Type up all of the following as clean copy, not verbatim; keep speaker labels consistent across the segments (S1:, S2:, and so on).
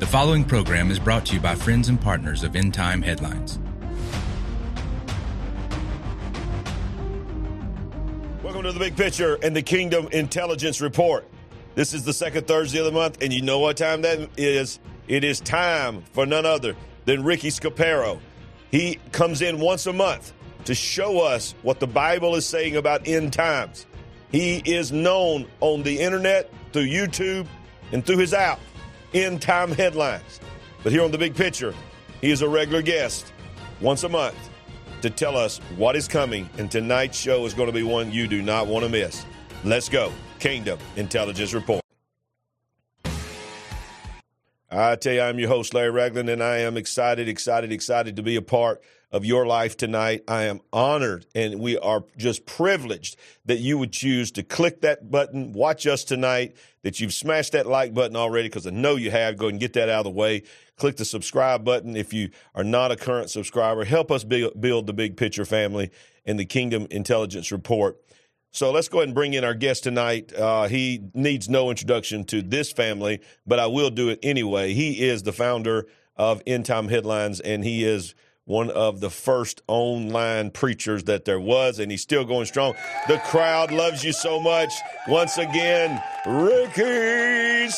S1: following program is brought to you by friends and partners of End Time Headlines.
S2: Welcome to The Big Picture and the Kingdom Intelligence Report. This is the second Thursday of the month, and you know what time that is. It is time for none other than Ricky Scaparo. He comes in once a month to show us what the Bible is saying about end times. He is known on the internet, through YouTube, and through his app, End Time Headlines. But here on The Big Picture, he is a regular guest once a month to tell us what is coming, and tonight's show is going to be one you do not want to miss. Let's go. Kingdom Intelligence Report. I tell you, I'm your host, Larry Ragland, and I am excited to be a part of your life tonight. I am honored, and we are just privileged that you would choose to click that button, watch us tonight, that you've smashed that like button already, because I know you have. Go ahead and get that out of the way. Click the subscribe button if you are not a current subscriber. Help us build the Big Picture family and the Kingdom Intelligence Report. So let's go ahead and bring in our guest tonight. He needs no introduction to this family, but I will do it anyway. He is the founder of End Time Headlines, and he is one of the first online preachers that there was, and he's still going strong. The crowd loves you so much. Once again, Ricky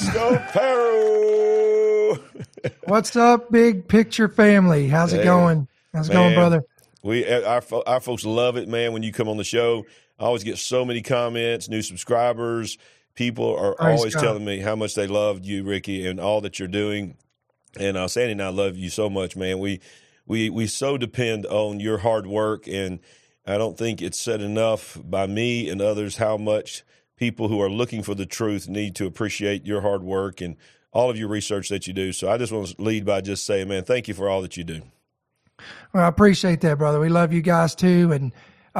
S2: Scaparo.
S3: What's up, Big Picture family? How's it going? How's it going, brother?
S2: Our folks love it, man, when you come on the show. I always get so many comments, new subscribers. People are always telling me how much they loved you, Ricky, and all that you're doing. And Sandy and I love you so much, man. We so depend on your hard work, and I don't think it's said enough by me and others how much people who are looking for the truth need to appreciate your hard work and all of your research that you do. So I just want to lead by just saying, man, thank you for all that you do.
S3: Well, I appreciate that, brother. We love you guys too, and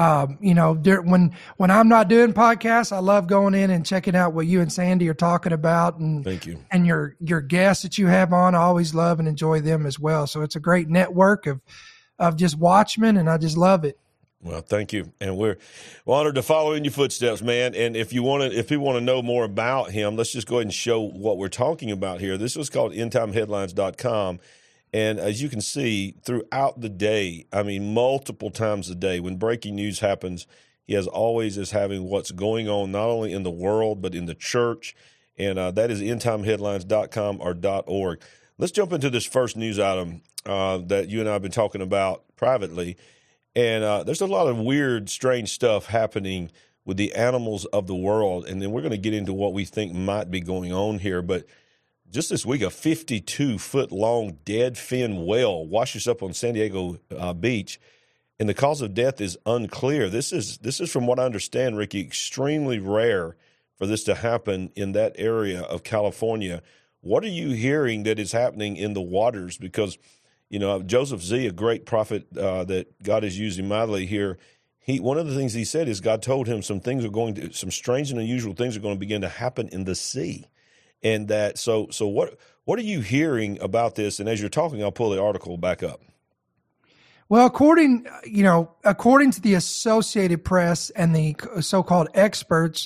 S3: when I'm not doing podcasts, I love going in and checking out what you and Sandy are talking about, and
S2: thank you.
S3: And your guests that you have on, I always love and enjoy them as well. So it's a great network of just watchmen, and I just love it.
S2: Well, thank you, and we're honored to follow in your footsteps, man. And if people want to know more about him, let's just go ahead and show what we're talking about here. This was called endtimeheadlines.com. And as you can see, throughout the day, I mean, multiple times a day, when breaking news happens, he always is having what's going on, not only in the world, but in the church. And that is endtimeheadlines.com or .org. Let's jump into this first news item that you and I have been talking about privately. And there's a lot of weird, strange stuff happening with the animals of the world. And then we're going to get into what we think might be going on here. But just this week, a 52-foot-long dead fin whale washes up on San Diego beach, and the cause of death is unclear. This is from what I understand, Ricky, extremely rare for this to happen in that area of California. What are you hearing that is happening in the waters? Because, Joseph Z., a great prophet that God is using mightily here, one of the things he said is God told him some strange and unusual things are going to begin to happen in the sea. And that, so what are you hearing about this? And as you're talking, I'll pull the article back up.
S3: Well, according to the Associated Press and the so-called experts,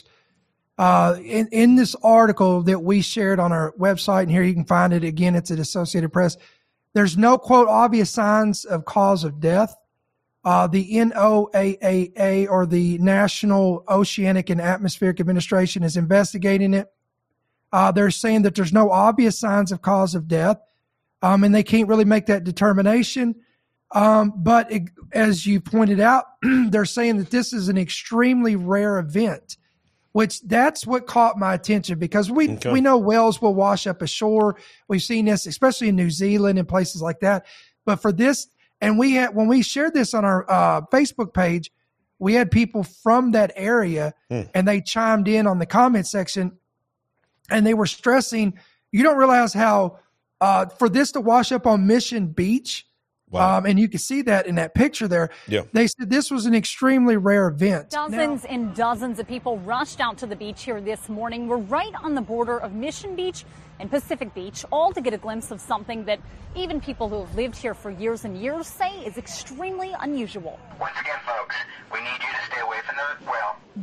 S3: in this article that we shared on our website, and here you can find it again, it's at Associated Press. There's no, quote, obvious signs of cause of death. The NOAA, or the National Oceanic and Atmospheric Administration, is investigating it. They're saying that there's no obvious signs of cause of death, and they can't really make that determination. But as you pointed out, they're saying that this is an extremely rare event, which that's what caught my attention, because we know whales will wash up ashore. We've seen this, especially in New Zealand and places like that. But for this, and when we shared this on our Facebook page, we had people from that area, and they chimed in on the comment section. And they were stressing, you don't realize how for this to wash up on Mission Beach, wow. And you can see that in that picture there. Yeah. They said this was an extremely rare event.
S4: Dozens and dozens of people rushed out to the beach here this morning. We're right on the border of Mission Beach and Pacific Beach, all to get a glimpse of something that even people who have lived here for years and years say is extremely unusual.
S5: Once again, folks, we need you to stay away from the well.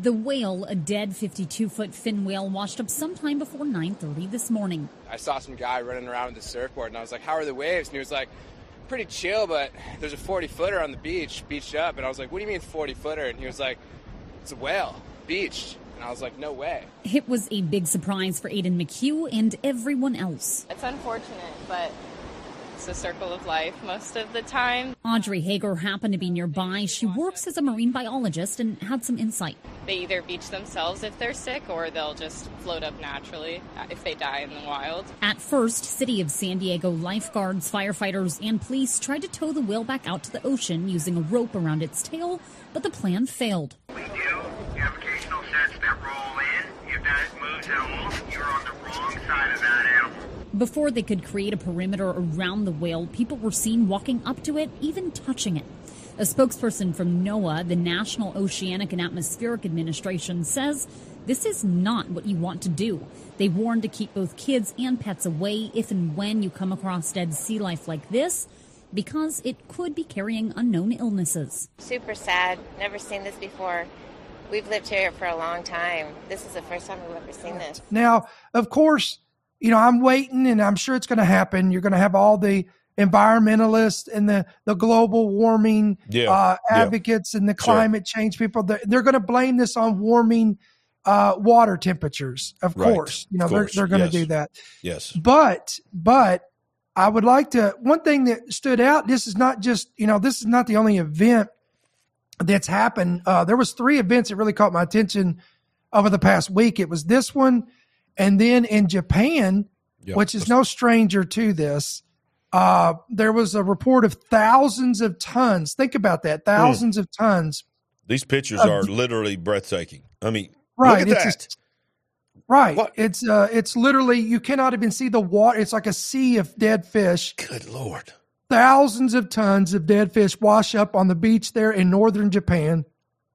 S4: The whale, a dead 52-foot fin whale, washed up sometime before 9:30 this morning.
S5: I saw some guy running around with a surfboard, and I was like, how are the waves? And he was like, pretty chill, but there's a 40-footer on the beach, beached up. And I was like, what do you mean 40-footer? And he was like, it's a whale, beached. And I was like, no way. It was a big surprise for Aiden McHugh and everyone else.
S6: It's unfortunate, but it's a circle of life most of the time.
S4: Audrey Hager happened to be nearby. She works as a marine biologist and had some insight.
S6: They either beach themselves if they're sick, or they'll just float up naturally if they die in the wild.
S4: At first, City of San Diego lifeguards, firefighters, and police tried to tow the whale back out to the ocean using a rope around its tail, but the plan failed.
S7: We do. You have occasional sets that roll in. If that moves at all, you're on the wrong side of that animal.
S4: Before they could create a perimeter around the whale, people were seen walking up to it, even touching it. A spokesperson from NOAA, the National Oceanic and Atmospheric Administration, says this is not what you want to do. They warned to keep both kids and pets away if and when you come across dead sea life like this, because it could be carrying unknown illnesses.
S8: Super sad. Never seen this before. We've lived here for a long time. This is the first time we've ever seen this.
S3: Now, of course, I'm waiting, and I'm sure it's going to happen. You're going to have all the environmentalists and the global warming advocates and the climate change people. They're going to blame this on warming water temperatures. Of course, they're going to do that.
S2: Yes.
S3: But I would like to, one thing that stood out, this is not just, this is not the only event that's happened. There was 3 events that really caught my attention over the past week. It was this one. And then in Japan, which is no stranger to this, there was a report of thousands of tons. Think about that, thousands of tons.
S2: These pictures are literally breathtaking. I mean,
S3: right,
S2: look at that.
S3: Right.
S2: What?
S3: It's literally, you cannot even see the water. It's like a sea of dead fish.
S2: Good Lord.
S3: Thousands of tons of dead fish wash up on the beach there in northern Japan.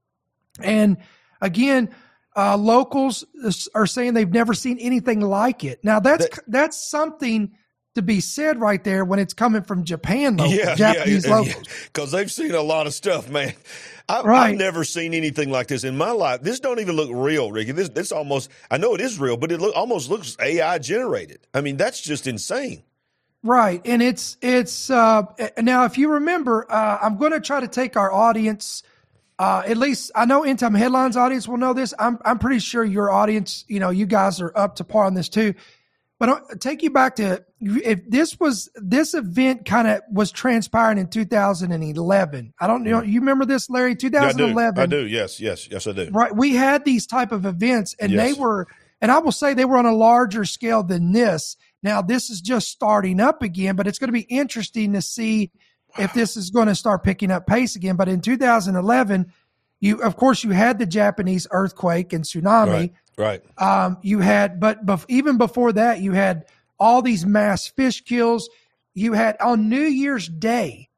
S3: And again, locals are saying they've never seen anything like it. Now that's something to be said right there when it's coming from Japan locals, Japanese locals.
S2: Because they've seen a lot of stuff, man. I've never seen anything like this in my life. This don't even look real, Ricky. This almost, I know it is real, but it almost looks AI generated. I mean, that's just insane.
S3: Right. And it's now, if you remember, I'm going to try to take our audience, at least I know End Time Headlines audience will know this. I'm pretty sure your audience, you guys are up to par on this too. But I'll take you back to, if this event kind of was transpiring in 2011. I don't know. You remember this, Larry? 2011.
S2: I do. Yes, I do.
S3: Right. We had these type of events, and they were, and I will say they were on a larger scale than this. Now, this is just starting up again, but it's going to be interesting to see if this is going to start picking up pace again. But in 2011, you had the Japanese earthquake and tsunami.
S2: Right.
S3: You had, but even before that, you had all these mass fish kills. You had on New Year's Day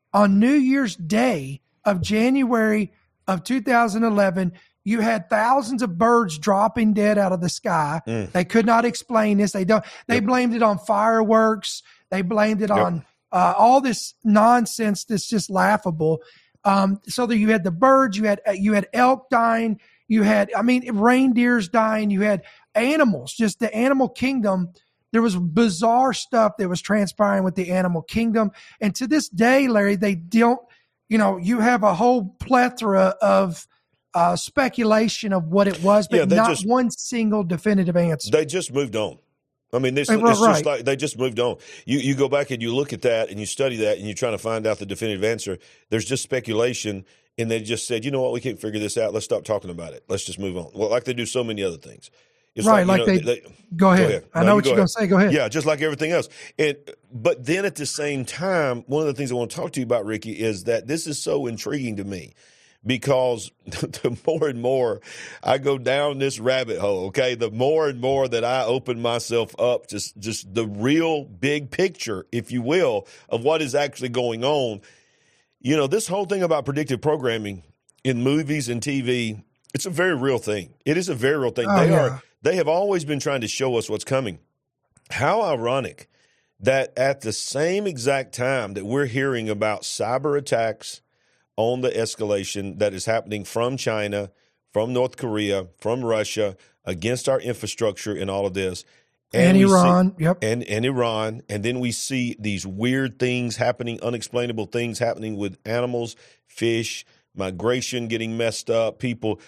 S3: of January of 2011, you had thousands of birds dropping dead out of the sky. They could not explain this. They blamed it on fireworks. They blamed it on all this nonsense that's just laughable. So that you had the birds, you had elk dying, you had, reindeers dying, you had animals, just the animal kingdom. There was bizarre stuff that was transpiring with the animal kingdom. And to this day, Larry, they don't, you have a whole plethora of speculation of what it was, but not one single definitive answer.
S2: They just moved on. It's just like they just moved on. You go back and you look at that and you study that and you're trying to find out the definitive answer. There's just speculation, and they just said, you know what, we can't figure this out. Let's stop talking about it. Let's just move on. Well, like they do so many other things. It's
S3: right,
S2: they
S3: go ahead. I know what you're going to say. Go ahead.
S2: Yeah, just like everything else. But then at the same time, one of the things I want to talk to you about, Ricky, is that this is so intriguing to me. Because the more and more I go down this rabbit hole, okay, the more and more that I open myself up to just the real big picture, if you will, of what is actually going on. This whole thing about predictive programming in movies and TV, it's a very real thing. It is a very real thing. They have always been trying to show us what's coming. How ironic that at the same exact time that we're hearing about cyber attacks on the escalation that is happening from China, from North Korea, from Russia, against our infrastructure and all of this.
S3: And Iran,
S2: and Iran. And then we see these weird things happening, unexplainable things happening with animals, fish, migration getting messed up, people,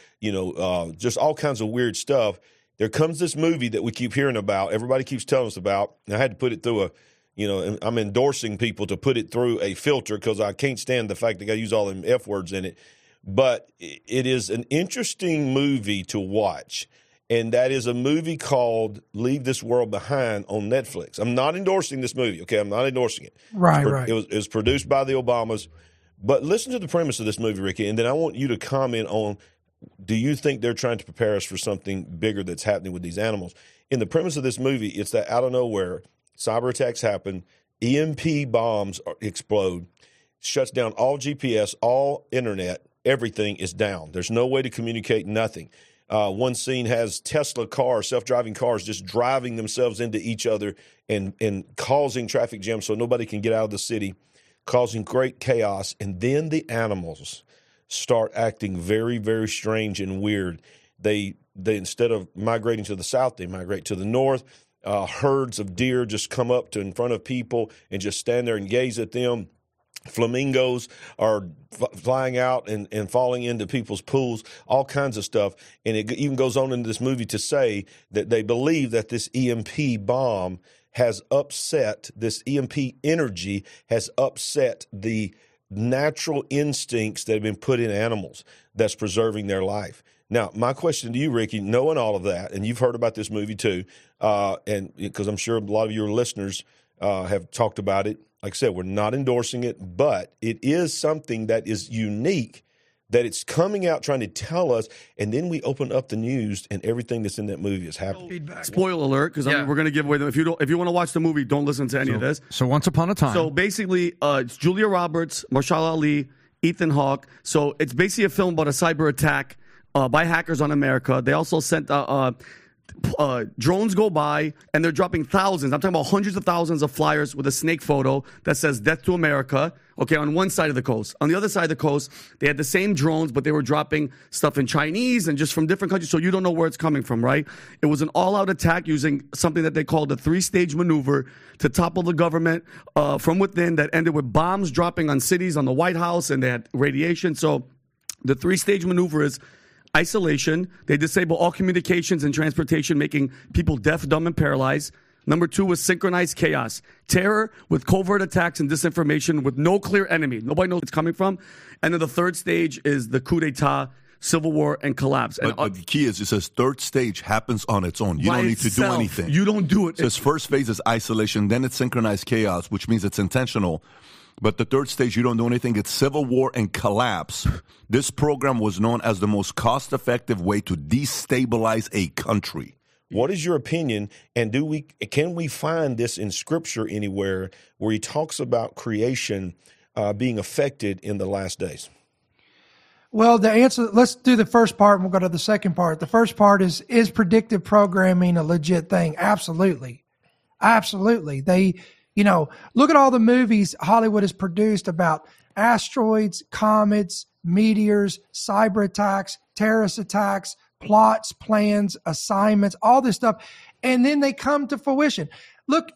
S2: just all kinds of weird stuff. There comes this movie that we keep hearing about. Everybody keeps telling us about. And I had to put it through I'm endorsing people to put it through a filter because I can't stand the fact that I use all them F words in it. But it is an interesting movie to watch. And that is a movie called Leave This World Behind on Netflix. I'm not endorsing this movie, okay? I'm not endorsing it.
S3: Right.
S2: It was produced by the Obamas. But listen to the premise of this movie, Ricky, and then I want you to comment on, do you think they're trying to prepare us for something bigger that's happening with these animals? In the premise of this movie, it's that out of nowhere, cyber attacks happen, EMP bombs explode, shuts down all GPS, all internet, everything is down. There's no way to communicate, nothing. One scene has Tesla cars, self-driving cars, just driving themselves into each other and causing traffic jams so nobody can get out of the city, causing great chaos. And then the animals start acting very, very strange and weird. They instead of migrating to the south, they migrate to the north. Herds of deer just come up to in front of people and just stand there and gaze at them. Flamingos are flying out and falling into people's pools, all kinds of stuff. And it even goes on in this movie to say that they believe that this EMP bomb has upset, this EMP energy has upset the natural instincts that have been put in animals that's preserving their life. Now, my question to you, Ricky, knowing all of that, and you've heard about this movie too, and because I'm sure a lot of your listeners have talked about it. Like I said, we're not endorsing it, but it is something that is unique, that it's coming out trying to tell us, and then we open up the news and everything that's in that movie is happening.
S9: Spoiler alert, because we're going to give away them. If you want to watch the movie, don't listen to any of this.
S10: So Once Upon a Time.
S9: So basically, it's Julia Roberts, Marshall Ali, Ethan Hawke. So it's basically a film about a cyber attack by hackers on America. They also sent drones go by, and they're dropping thousands. I'm talking about hundreds of thousands of flyers with a snake photo that says "Death to America." Okay, on one side of the coast. On the other side of the coast, they had the same drones, but they were dropping stuff in Chinese and just from different countries, so you don't know where it's coming from, right? It was an all-out attack using something that they called a three-stage maneuver to topple the government from within that ended with bombs dropping on cities, on the White House, and they had radiation. So the three-stage maneuver is isolation. They disable all communications and transportation, making people deaf, dumb, and paralyzed. Number 2 was synchronized chaos. Terror with covert attacks and disinformation with no clear enemy. Nobody knows where it's coming from. And then the third stage is the coup d'etat, civil war, and collapse.
S11: But the key is, it says third stage happens on its own. You don't need to do anything.
S9: You don't do it.
S11: So its first phase is isolation, then it's synchronized chaos, which means it's intentional. But the third stage, you don't do anything. It's civil war and collapse. This program was known as the most cost-effective way to destabilize a country.
S2: What is your opinion? And can we find this in Scripture anywhere where he talks about creation being affected in the last days?
S3: Well, the answer, let's do the first part and we'll go to the second part. The first part is predictive programming a legit thing? Absolutely. Absolutely. Look at all the movies Hollywood has produced about asteroids, comets, meteors, cyber attacks, terrorist attacks, plots, plans, assignments, all this stuff. And then they come to fruition. Look,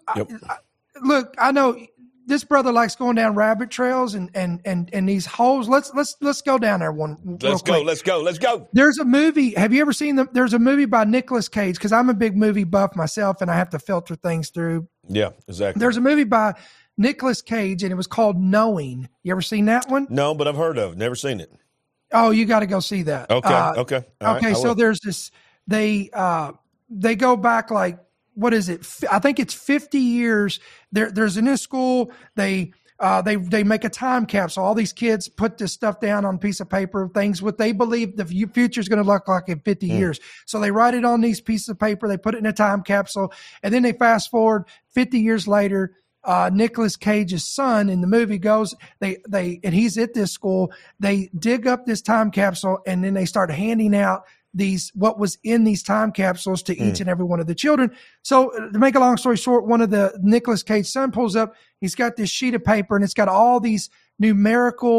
S3: I know this brother likes going down rabbit trails and these holes. Let's go down there one.
S2: Let's go.
S3: There's a movie. Have you ever seen there's a movie by Nicolas Cage, because I'm a big movie buff myself and I have to filter things through.
S2: Yeah, exactly.
S3: There's a movie by Nicolas Cage and it was called Knowing. You ever seen that one?
S2: No, but I've heard of it. Never seen it.
S3: Oh, you got to go see that.
S2: Okay. All right,
S3: so there's this, they go back like, what is it? I think it's 50 years. There's a new school. They make a time capsule. All these kids put this stuff down on a piece of paper, things what they believe the future is going to look like in 50 years. So they write it on these pieces of paper. They put it in a time capsule, and then they fast forward 50 years later. Nicolas Cage's son in the movie goes, and he's at this school. They dig up this time capsule and then they start handing out what was in these time capsules to each and every one of the children. So to make a long story short, one of the Nicolas Cage son pulls up, he's got this sheet of paper and it's got all these numerical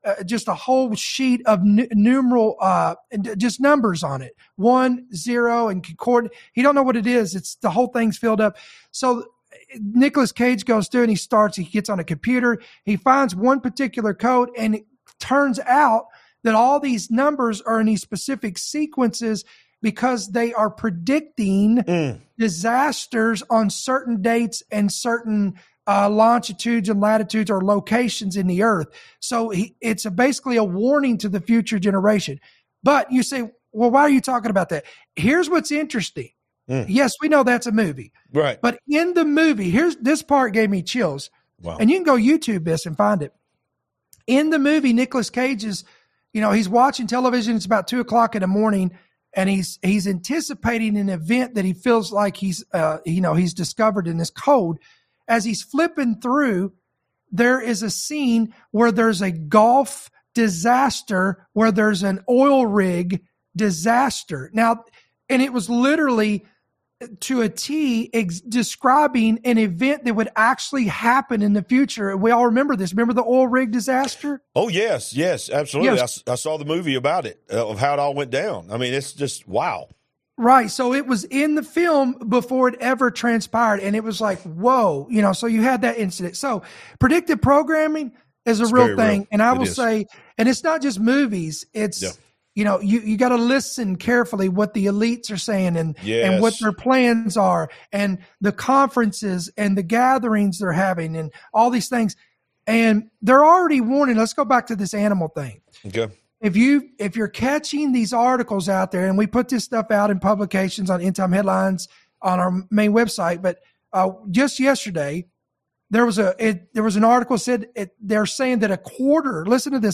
S3: just a whole sheet of numeral, just numbers on it, 1, 0, and concord. He don't know what it is. It's the whole thing's filled up. So Nicolas Cage goes through and he gets on a computer. He finds one particular code, and it turns out that all these numbers are in these specific sequences because they are predicting disasters on certain dates and certain longitudes and latitudes or locations in the earth. So it's basically a warning to the future generation. But you say, well, why are you talking about that? Here's what's interesting. Yes, we know that's a movie.
S2: Right.
S3: But in the movie, this part gave me chills.
S2: Wow.
S3: And you can go YouTube this and find it. In the movie, Nicolas Cage is, he's watching television. It's about 2:00 in the morning, and he's anticipating an event that he feels like he's discovered in this code. As he's flipping through, there is a scene where there's a Gulf disaster, where there's an oil rig disaster. Now, and it was literally to a T describing an event that would actually happen in the future. We all remember this. Remember the oil rig disaster?
S2: Oh, yes, absolutely.
S3: Yes.
S2: I saw the movie about it, of how it all went down. I mean, it's just, wow.
S3: Right. So it was in the film before it ever transpired. And it was like, whoa, so you had that incident. So predictive programming is a real thing.
S2: Real.
S3: And I will say, and it's not just movies. It's, you got to listen carefully what the elites are saying and what their plans are and the conferences and the gatherings they're having and all these things. And they're already warning. Let's go back to this animal thing.
S2: Okay.
S3: If you're catching these articles out there, and we put this stuff out in publications on End Time Headlines on our main website, but just yesterday there was an article said they're saying that a quarter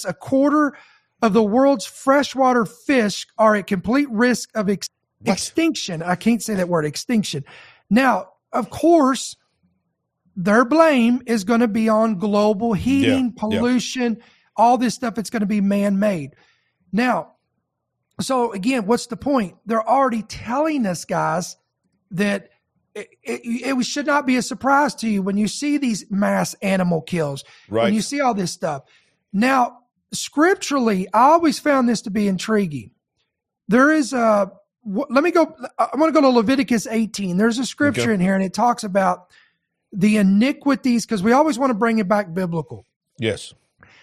S3: of the world's freshwater fish are at complete risk of extinction. I can't say that word, extinction. Now, of course, their blame is going to be on global heating, pollution, all this stuff. It's going to be man-made. Now, so again, what's the point? They're already telling us, guys, that it should not be a surprise to you when you see these mass animal kills, when you see all this stuff. Now, scripturally, I always found this to be intriguing. There is I want to go to Leviticus 18. There's a scripture in here, and it talks about the iniquities, because we always want to bring it back biblical.
S2: Yes.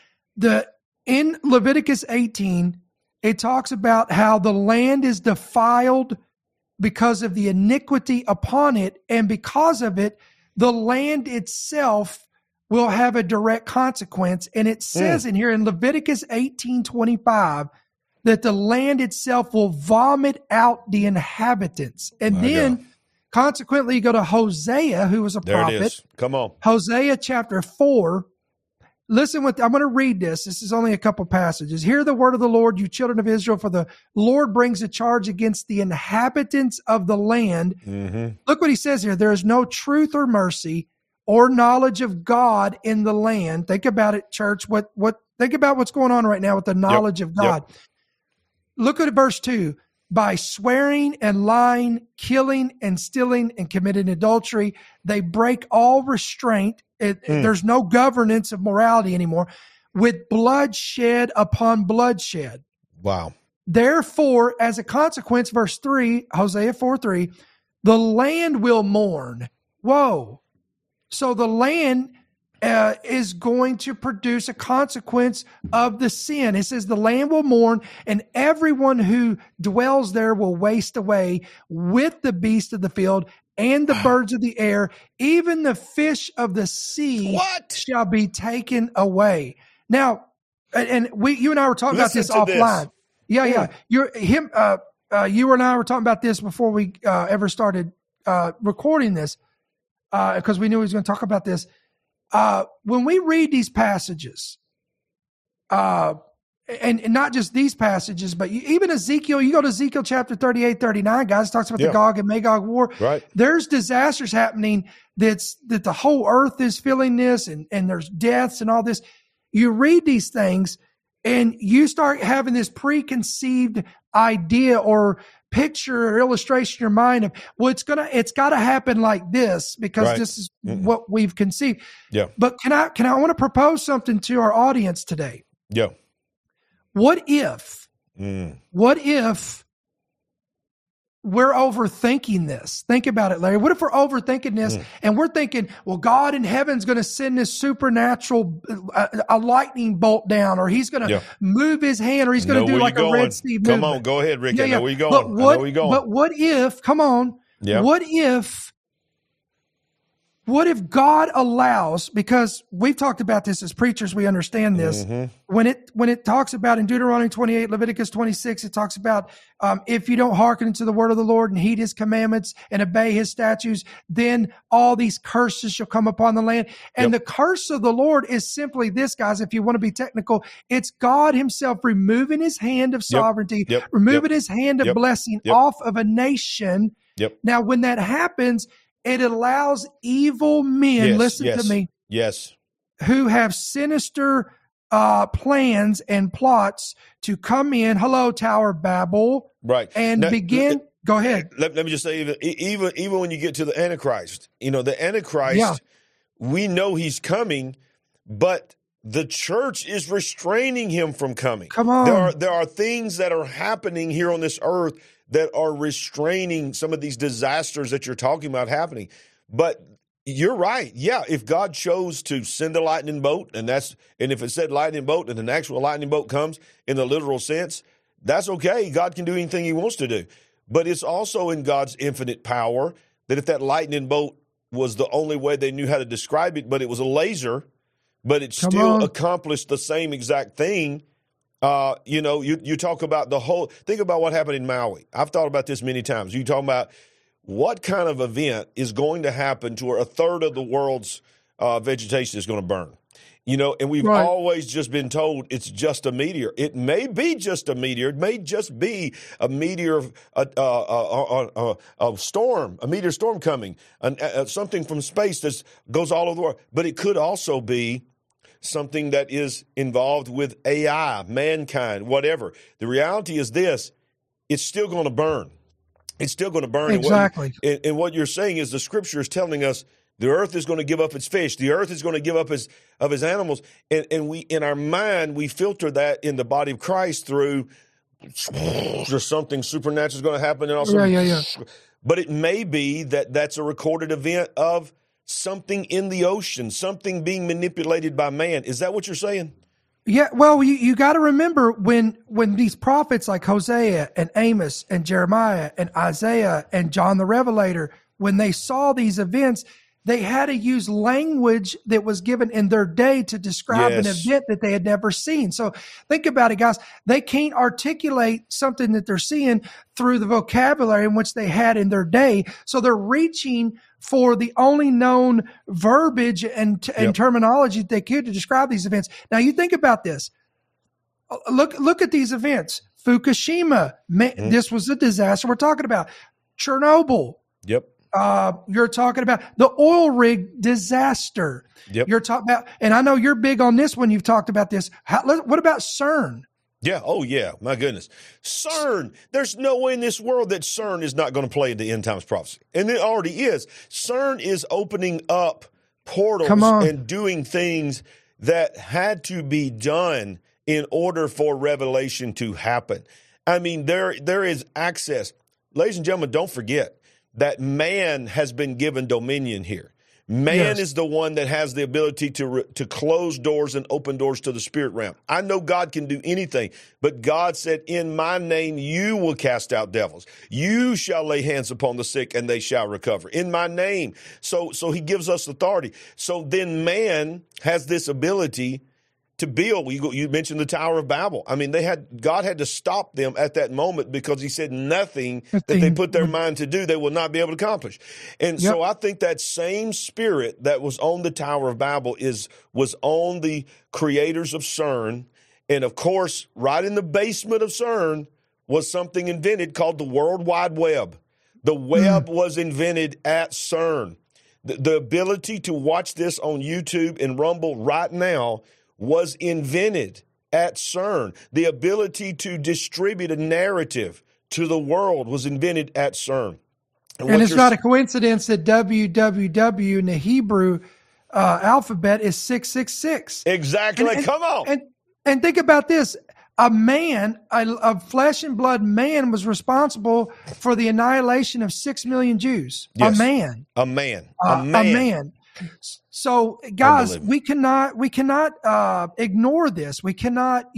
S3: In Leviticus 18, it talks about how the land is defiled because of the iniquity upon it, and because of it, the land itself will have a direct consequence. And it says in here in Leviticus 18:25 that the land itself will vomit out the inhabitants. And consequently, you go to Hosea, who was a prophet.
S2: There it is. Come on.
S3: Hosea chapter 4. Listen, I'm going to read this. This is only a couple passages. Hear the word of the Lord, you children of Israel, for the Lord brings a charge against the inhabitants of the land. Mm-hmm. Look what he says here. There is no truth or mercy or knowledge of God in the land. Think about it, church. Think about what's going on right now with the knowledge of God. Look at verse 2. By swearing and lying, killing and stealing and committing adultery, they break all restraint. There's no governance of morality anymore, with bloodshed upon bloodshed.
S2: Wow.
S3: Therefore, as a consequence, verse 3, Hosea 4:3, the land will mourn. Whoa. So the land is going to produce a consequence of the sin. It says the land will mourn, and everyone who dwells there will waste away with the beasts of the field and the birds of the air. Even the fish of the sea shall be taken away. Now, and you and I were talking about this offline. Yeah. You and I were talking about this before we ever started recording this, because we knew he was going to talk about this. When we read these passages, and not just these passages, but even Ezekiel, you go to Ezekiel chapter 38, 39, guys, it talks about the Gog and Magog war.
S2: Right.
S3: There's disasters happening that the whole earth is feeling this, and there's deaths and all this. You read these things and you start having this preconceived idea or picture or illustration in your mind of, well, it's got to happen like this because this is what we've conceived.
S2: Yeah.
S3: But I want to propose something to our audience today.
S2: Yeah.
S3: What if we're overthinking this? Think about it, Larry. What if we're overthinking this and we're thinking, well, God in heaven's going to send this supernatural, a lightning bolt down, or he's going to move his hand, or he's going to do like a Red Sea movement.
S2: Come on, go ahead, Rick. I know where you're going.
S3: But what if, come on, what if God allows, because we've talked about this as preachers, we understand this. When it talks about in Deuteronomy 28, Leviticus 26, it talks about if you don't hearken to the word of the Lord and heed his commandments and obey his statutes, then all these curses shall come upon the land. And the curse of the Lord is simply this, guys, if you want to be technical, it's God himself removing his hand of sovereignty, removing his hand of blessing off of a nation. Now, when that happens, it allows evil men, to me, who have sinister plans and plots to come in, hello, Tower of Babel, and now, begin. Go ahead.
S2: Let me just say, even when you get to the Antichrist, the Antichrist, we know he's coming, but the church is restraining him from coming.
S3: Come on.
S2: There are things that are happening here on this earth that are restraining some of these disasters that you're talking about happening. But you're right. Yeah, if God chose to send a lightning bolt, and if it said lightning bolt and an actual lightning bolt comes in the literal sense, that's okay. God can do anything he wants to do. But it's also in God's infinite power that if that lightning bolt was the only way they knew how to describe it, but it was a laser, but it still accomplished the same exact thing. You talk about think about what happened in Maui. I've thought about this many times. You talk about what kind of event is going to happen to where a third of the world's vegetation is going to burn. And we've always just been told it's just a meteor. It may be just a meteor. It may just be a meteor, a storm, a meteor storm coming, something from space that goes all over the world. But it could also be something that is involved with AI, mankind, whatever. The reality is this: it's still going to burn. It's still going to burn.
S3: Exactly.
S2: And what you're saying is the scripture is telling us the earth is going to give up its fish. The earth is going to give up his animals. And we, in our mind, we filter that in the body of Christ through just something supernatural is going to happen. And also, But it may be that that's a recorded event of something in the ocean, something being manipulated by man. Is that what you're saying?
S3: Yeah, well, you got to remember when these prophets like Hosea and Amos and Jeremiah and Isaiah and John the Revelator, when they saw these events, they had to use language that was given in their day to describe an event that they had never seen. So think about it, guys. They can't articulate something that they're seeing through the vocabulary in which they had in their day. So they're reaching for the only known verbiage and terminology that they could to describe these events. Now, you think about this. Look at these events. Fukushima, this was a disaster we're talking about. Chernobyl. You're talking about the oil rig disaster. You're talking about, and I know you're big on this one. You've talked about this. What about CERN?
S2: Yeah. Oh, yeah. My goodness. CERN. There's no way in this world that CERN is not going to play into end times prophecy. And it already is. CERN is opening up portals and doing things that had to be done in order for revelation to happen. I mean, there is access. Ladies and gentlemen, don't forget that man has been given dominion here. Man is the one that has the ability to close doors and open doors to the spirit realm. I know God can do anything, but God said, in my name, you will cast out devils. You shall lay hands upon the sick and they shall recover. In my name. So he gives us authority. So then man has this ability to build. You mentioned the Tower of Babel. I mean, God had to stop them at that moment because he said nothing that they put their mind to do, they will not be able to accomplish. And so I think that same spirit that was on the Tower of Babel was on the creators of CERN. And of course, right in the basement of CERN was something invented called the World Wide Web. The web was invented at CERN. The ability to watch this on YouTube and Rumble right now was invented at CERN. The ability to distribute a narrative to the world was invented at CERN.
S3: And it's not a coincidence that WWW in the Hebrew alphabet is 666.
S2: Exactly. Come on.
S3: And think about this. A man, a flesh and blood man, was responsible for the annihilation of 6 million Jews.
S2: Yes.
S3: A man.
S2: A man.
S3: A man. So, guys, we cannot ignore this. We cannot,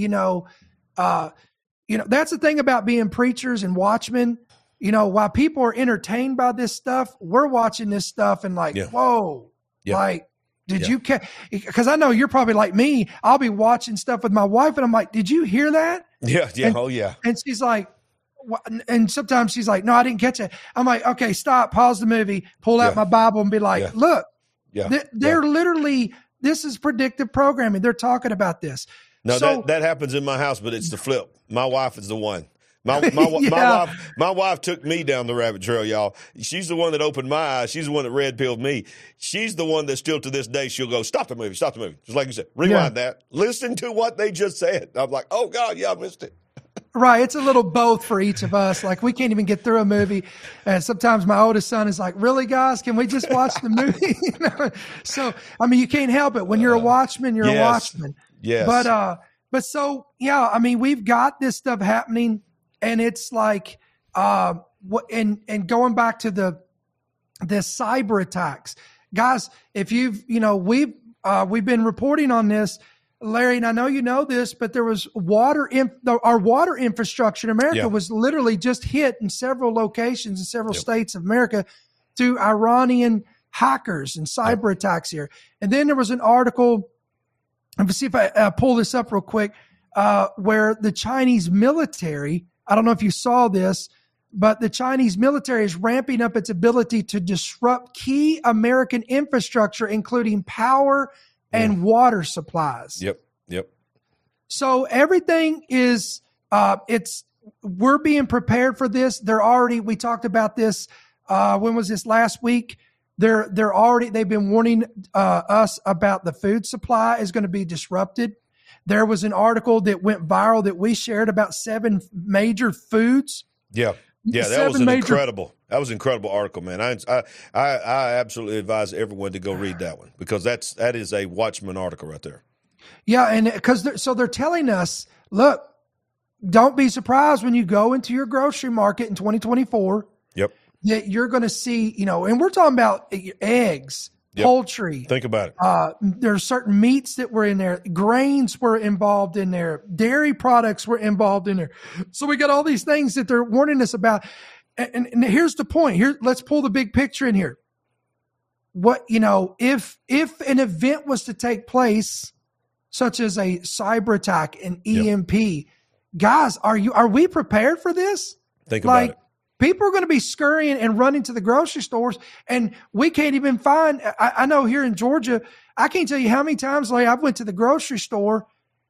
S3: that's the thing about being preachers and watchmen. While people are entertained by this stuff, we're watching this stuff and like, whoa, did you catch? Because I know you're probably like me. I'll be watching stuff with my wife, and I'm like, "Did you hear that?"
S2: Yeah.
S3: And, And she's like, and sometimes she's like, "No, I didn't catch it." I'm like, "Okay, stop, pause the movie, pull out my Bible, and be like, look, they're literally this is predictive programming. They're talking about this."
S2: No, that happens in my house, but it's the flip. My wife is the one. My wife took me down the rabbit trail, y'all. She's the one that opened my eyes. She's the one that red pilled me. She's the one that still to this day she'll go, stop the movie. Just like you said, rewind that. Listen to what they just said. I'm like, oh God, I missed it.
S3: Right. It's a little both for each of us. Like we can't even get through a movie. And sometimes my oldest son is like, really, guys, can we just watch the movie? So, I mean, you can't help it. When you're a watchman, you're a watchman. Yes. But so, we've got this stuff happening. And it's like, and going back to the cyber attacks, guys. If we've been reporting on this, Larry, and I know you know this, but there was our water infrastructure in America was literally just hit in several locations in several states of America through Iranian hackers and cyber attacks here. And then there was an article. Let me see if I pull this up real quick, where the Chinese military. I don't know if you saw this, but the Chinese military is ramping up its ability to disrupt key American infrastructure, including power and water supplies.
S2: Yep.
S3: So everything is, we're being prepared for this. We talked about this. When was this last week? They've been warning us about the food supply is going to be disrupted. There was an article that went viral that we shared about 7 major foods.
S2: Yeah, that was incredible. That was an incredible article, man. I absolutely advise everyone to go read that one because that is a Watchman article right there.
S3: Yeah, and because they're telling us, look, don't be surprised when you go into your grocery market in 2024.
S2: Yep.
S3: That you're going to see, and we're talking about eggs. Poultry.
S2: Think about it.
S3: There are certain meats that were in there. Grains were involved in there. Dairy products were involved in there. So we got all these things that they're warning us about. And here's the point. Let's pull the big picture in here. What, if an event was to take place, such as a cyber attack, an EMP, guys, are we prepared for this?
S2: Think about it.
S3: People are going to be scurrying and running to the grocery stores, and we can't even find. I know here in Georgia, I can't tell you how many times like I've went to the grocery store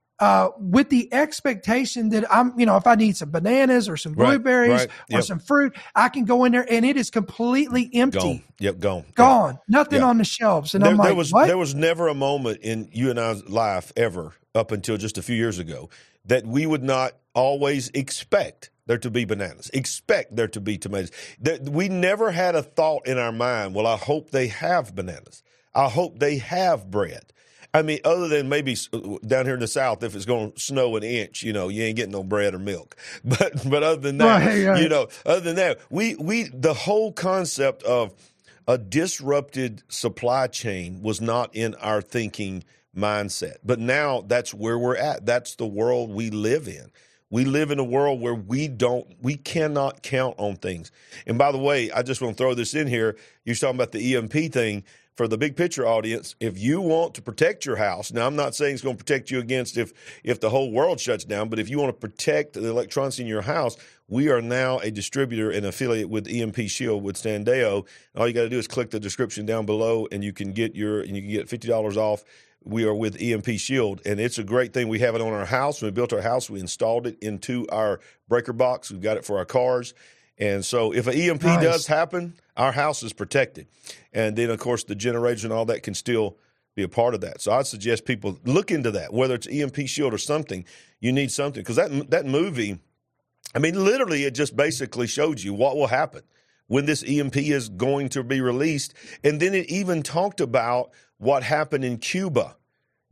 S3: with the expectation that if I need some bananas or some blueberries or some fruit, I can go in there and it is completely empty. Gone. Nothing on the shelves. And
S2: there was never a moment in you and I's life ever up until just a few years ago that we would not always expect there to be bananas, expect there to be tomatoes. We never had a thought in our mind, well, I hope they have bananas. I hope they have bread. I mean, other than maybe down here in the South, if it's going to snow an inch, you ain't getting no bread or milk. But other than that, other than that, the whole concept of a disrupted supply chain was not in our thinking mindset. But now that's where we're at. That's the world we live in. We live in a world where we cannot count on things. And by the way, I just want to throw this in here. You're talking about the EMP thing. For the big picture audience, if you want to protect your house, now I'm not saying it's going to protect you against if the whole world shuts down, but if you want to protect the electronics in your house, we are now a distributor and affiliate with EMP Shield with Standeo. All you got to do is click the description down below, and you can get $50 off. We are with EMP Shield, and it's a great thing. We have it on our house. When we built our house, we installed it into our breaker box. We've got it for our cars. And so if an EMP does happen, our house is protected. And then, of course, the generators and all that can still be a part of that. So I'd suggest people look into that, whether it's EMP Shield or something. You need something. Because that movie, I mean, literally it just basically showed you what will happen when this EMP is going to be released. And then it even talked about what happened in Cuba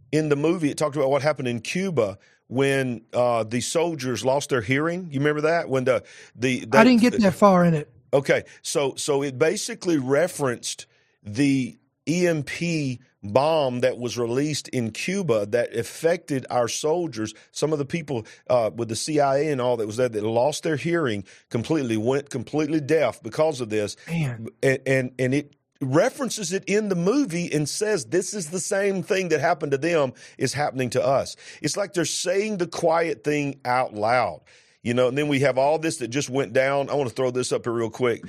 S2: in the movie, it talked about what happened in Cuba when the soldiers lost their hearing. You remember that? When I
S3: didn't get that far in it.
S2: Okay, so it basically referenced the EMP bomb that was released in Cuba that affected our soldiers. Some of the people with the CIA and all that was there that lost their hearing completely, went completely deaf because of this.
S3: Man.
S2: And it references it in the movie and says this is the same thing that happened to them is happening to us. It's like they're saying the quiet thing out loud. You know, and then we have all this that just went down. I want to throw this up here real quick,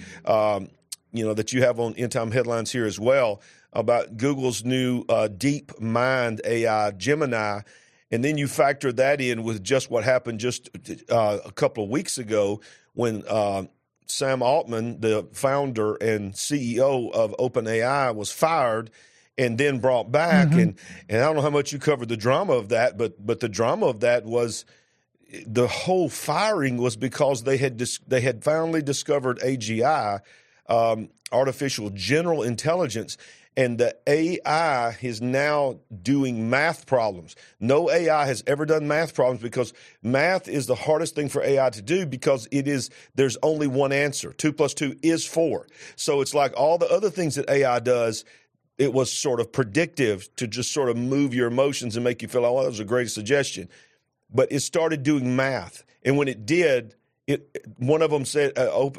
S2: that you have on End Time Headlines here as well about Google's new Deep Mind AI, Gemini. And then you factor that in with just what happened just a couple of weeks ago when Sam Altman, the founder and CEO of OpenAI, was fired and then brought back. And I don't know how much you covered the drama of that, but the drama of that was the whole firing was because they had finally discovered AGI, artificial general intelligence, and the AI is now doing math problems. No AI has ever done math problems because math is the hardest thing for AI to do because there's only one answer. 2 + 2 is 4. So it's like all the other things that AI does, it was sort of predictive to just sort of move your emotions and make you feel, oh, that was a great suggestion. But it started doing math. And when it did, one of them said,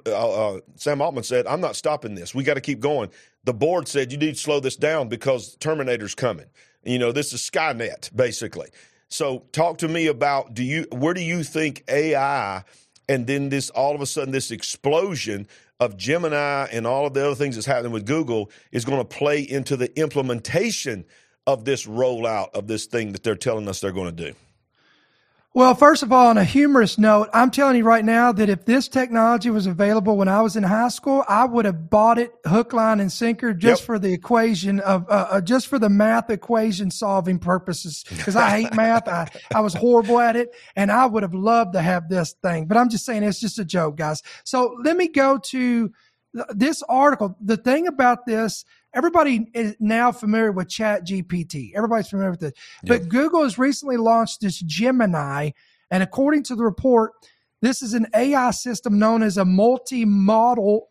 S2: Sam Altman said, I'm not stopping this. We got to keep going. The board said, you need to slow this down because Terminator's coming. This is Skynet, basically. So talk to me about, where do you think AI and then all of a sudden this explosion of Gemini and all of the other things that's happening with Google is going to play into the implementation of this rollout of this thing that they're telling us they're going to do?
S3: Well, first of all, on a humorous note, I'm telling you right now that if this technology was available when I was in high school, I would have bought it hook, line, and sinker just for the equation of, just for the math equation solving purposes. Because I hate math. I was horrible at it, and I would have loved to have this thing. But I'm just saying it's just a joke, guys. So let me go to this article. The thing about this, everybody is now familiar with ChatGPT. Everybody's familiar with it. But Google has recently launched this Gemini, and according to the report, this is an AI system known as a multimodal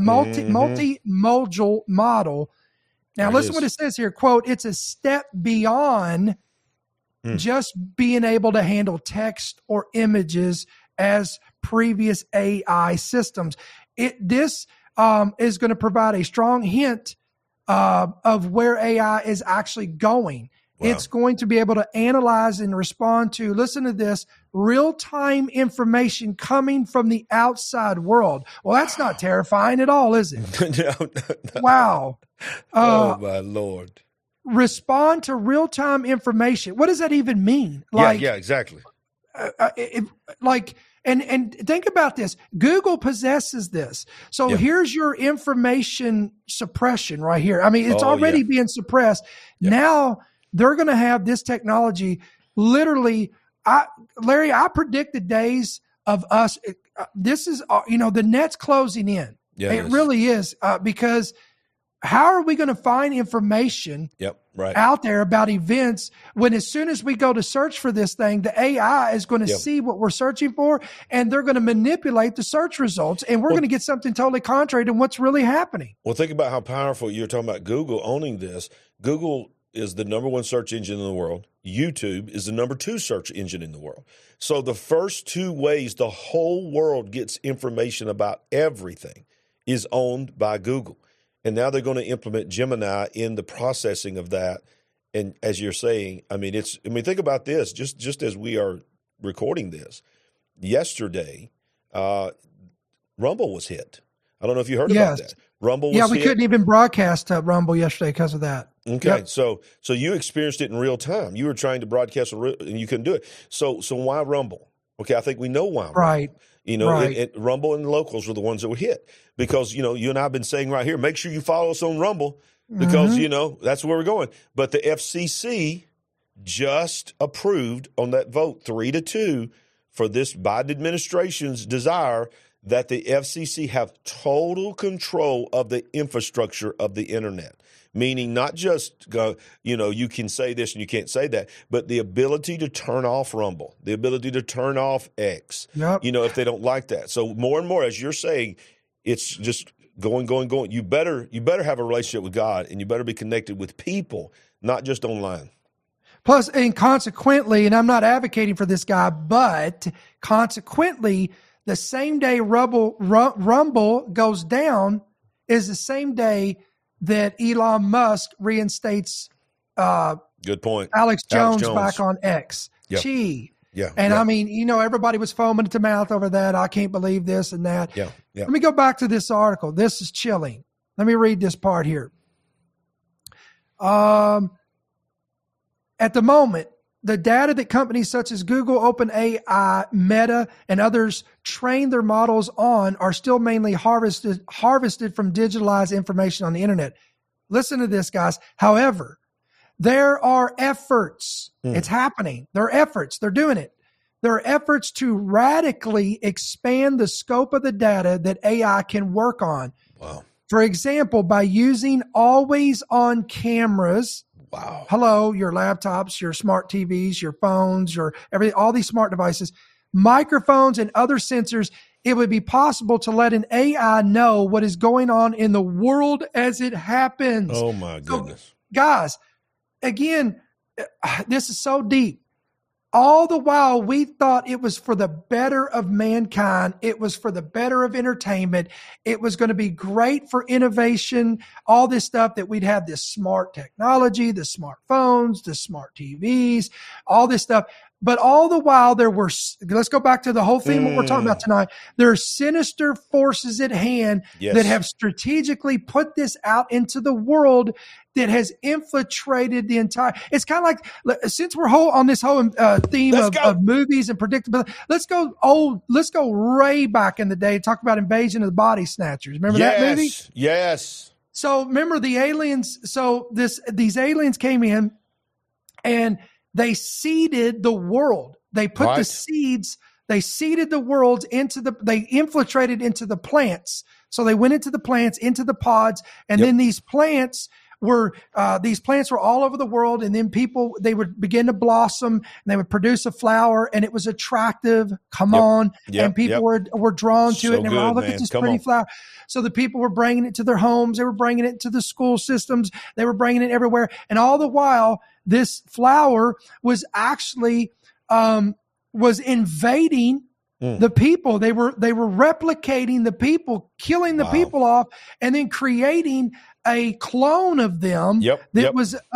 S3: model. Now, listen what it says here. Quote, it's a step beyond just being able to handle text or images as previous AI systems. This is going to provide a strong hint of where AI is actually going. Wow. It's going to be able to analyze and respond to, listen to this, real-time information coming from the outside world. Well, that's not terrifying at all, is it?
S2: No.
S3: Wow.
S2: Oh, my Lord.
S3: Respond to real-time information. What does that even mean?
S2: Yeah, exactly.
S3: And think about this. Google possesses this. So here's your information suppression right here. I mean, it's already being suppressed. Yeah. Now they're going to have this technology. Literally, Larry, I predict the days of us. This is, the net's closing in. Yeah, it really is because how are we going to find information out there about events when as soon as we go to search for this thing, the AI is going to see what we're searching for, and they're going to manipulate the search results, and we're going to get something totally contrary to what's really happening.
S2: Well, think about how powerful you're talking about Google owning this. Google is the number one search engine in the world. YouTube is the number 2 search engine in the world. So the first 2 ways the whole world gets information about everything is owned by Google. And now they're going to implement Gemini in the processing of that. And as you're saying, think about this, just as we are recording this. Yesterday, Rumble was hit. I don't know if you heard about that. Rumble was hit.
S3: We couldn't even broadcast Rumble yesterday because of that.
S2: Okay, so you experienced it in real time. You were trying to broadcast and you couldn't do it. So why Rumble? Okay, I think we know why.
S3: Right.
S2: Rumble and the locals were the ones that were hit because, you and I have been saying right here, make sure you follow us on Rumble because, that's where we're going. But the FCC just approved on that vote 3-2 for this Biden administration's desire that the FCC have total control of the infrastructure of the internet, meaning not just you can say this and you can't say that, but the ability to turn off Rumble, the ability to turn off X.
S3: Yep.
S2: If they don't like that. So more and more, as you're saying, it's just going. You better have a relationship with God, and you better be connected with people, not just online.
S3: Plus, and consequently, and I'm not advocating for this guy, but consequently, the same day Rumble goes down is the same day that Elon Musk reinstates
S2: good point.
S3: Alex Jones back on X.
S2: Yep.
S3: Gee.
S2: Yeah.
S3: And
S2: yeah.
S3: I mean, everybody was foaming at the mouth over that. I can't believe this and that.
S2: Yeah.
S3: Let me go back to this article. This is chilling. Let me read this part here. At the moment, the data that companies such as Google, OpenAI, Meta, and others train their models on are still mainly harvested from digitalized information on the internet. Listen to this, guys. However, there are efforts. It's happening. There are efforts. They're doing it. There are efforts to radically expand the scope of the data that AI can work on.
S2: Wow.
S3: For example, by using always-on cameras.
S2: Wow.
S3: Hello, your laptops, your smart TVs, your phones, all these smart devices, microphones and other sensors, it would be possible to let an AI know what is going on in the world as it happens.
S2: Oh my goodness.
S3: So, guys, again, this is so deep. All the while, we thought it was for the better of mankind. It was for the better of entertainment. It was going to be great for innovation, all this stuff that we'd have this smart technology, the smartphones, the smart TVs, all this stuff. But all the while, let's go back to the whole theme what we're talking about tonight. There are sinister forces at hand that have strategically put this out into the world that has infiltrated the entire. It's kind of like, since we're on this whole theme of movies and predictability, let's go way back in the day and talk about Invasion of the Body Snatchers. Remember that movie?
S2: Yes.
S3: So remember the aliens. So these aliens came in and they seeded the world. They put the seeds, they seeded the world they infiltrated into the plants. So they went into the plants, into the pods, and then these plants were all over the world. And then they would begin to blossom and they would produce a flower and it was attractive. And people were drawn to it. And they were, look at this pretty flower. So the people were bringing it to their homes. They were bringing it to the school systems. They were bringing it everywhere. And all the while, this flower was actually was invading the people. They were replicating the people, killing the people off, and then creating a clone of them that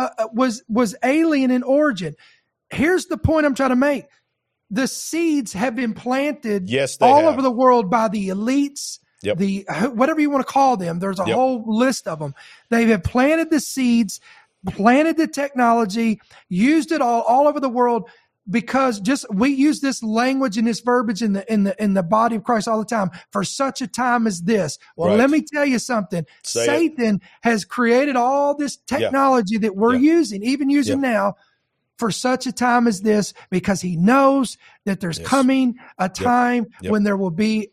S3: was alien in origin. Here's the point I'm trying to make: the seeds have been planted over the world by the elites. The whatever you want to call them. There's a whole list of them. They have planted the seeds, planted the technology, used it all over the world, because we use this language and this verbiage in the body of Christ all the time. For such a time as this. Well, let me tell you something. Satan has created all this technology that we're using, even using now, for such a time as this, because he knows that there's coming a time when there will be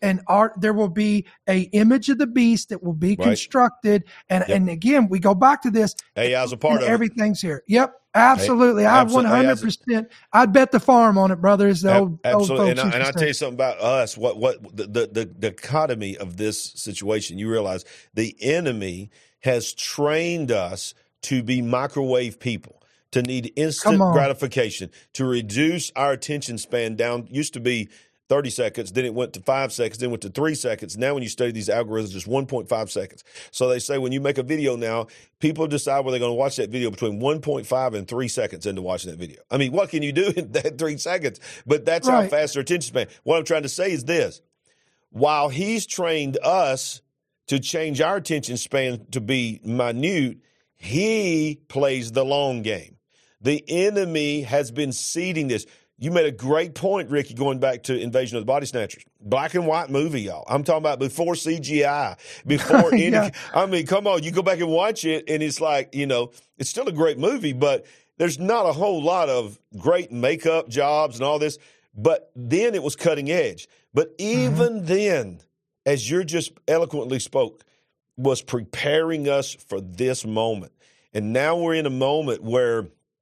S3: a image of the beast that will be constructed. And again, we go back to this.
S2: AI's a part of
S3: everything's here. Yep. Absolutely. I 100%. I'd bet the farm on it, brothers.
S2: Absolutely. And I'll tell you something about us, what the dichotomy of this situation. You realize the enemy has trained us to be microwave people, to need instant gratification, to reduce our attention span down. Used to be 30 seconds, then it went to 5 seconds, then went to 3 seconds. Now when you study these algorithms, it's 1.5 seconds. So they say when you make a video now, people decide whether they're going to watch that video between 1.5 and 3 seconds into watching that video. I mean, what can you do in that 3 seconds? But that's how fast their attention span. What I'm trying to say is this: while he's trained us to change our attention span to be minute, he plays the long game. The enemy has been seeding this. You made a great point, Ricky, going back to Invasion of the Body Snatchers. Black and white movie, y'all. I'm talking about before CGI, before any. I mean, come on, you go back and watch it, and it's like, it's still a great movie, but there's not a whole lot of great makeup jobs and all this. But then it was cutting edge. But even then, as you just eloquently spoke, was preparing us for this moment. And now we're in a moment where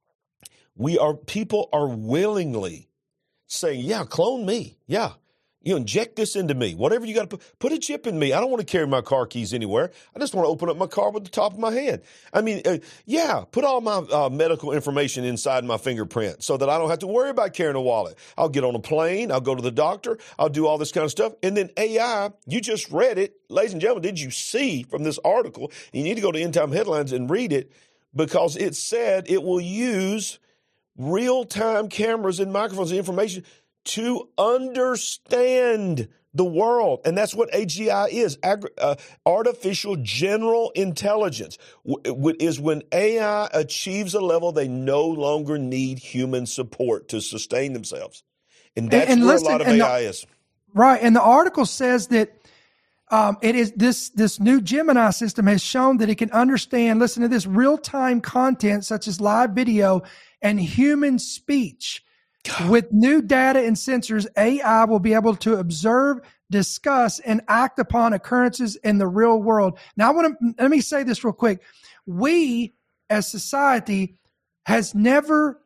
S2: people are willingly saying, yeah, clone me. Yeah. Inject this into me. Whatever you got to put a chip in me. I don't want to carry my car keys anywhere. I just want to open up my car with the top of my hand. I mean, put all my medical information inside my fingerprint so that I don't have to worry about carrying a wallet. I'll get on a plane. I'll go to the doctor. I'll do all this kind of stuff. And then AI, you just read it. Ladies and gentlemen, did you see from this article? You need to go to End Time Headlines and read it because it said it will use real-time cameras and microphones and information to understand the world. And that's what AGI is, artificial general intelligence, is when AI achieves a level they no longer need human support to sustain themselves. And that's where a lot of AI is.
S3: Right. And the article says that it is this new Gemini system has shown that it can understand, listen to this, real-time content such as live video and human speech. With new data and sensors, AI will be able to observe, discuss, and act upon occurrences in the real world. Now, let me say this real quick. We, as society, has never,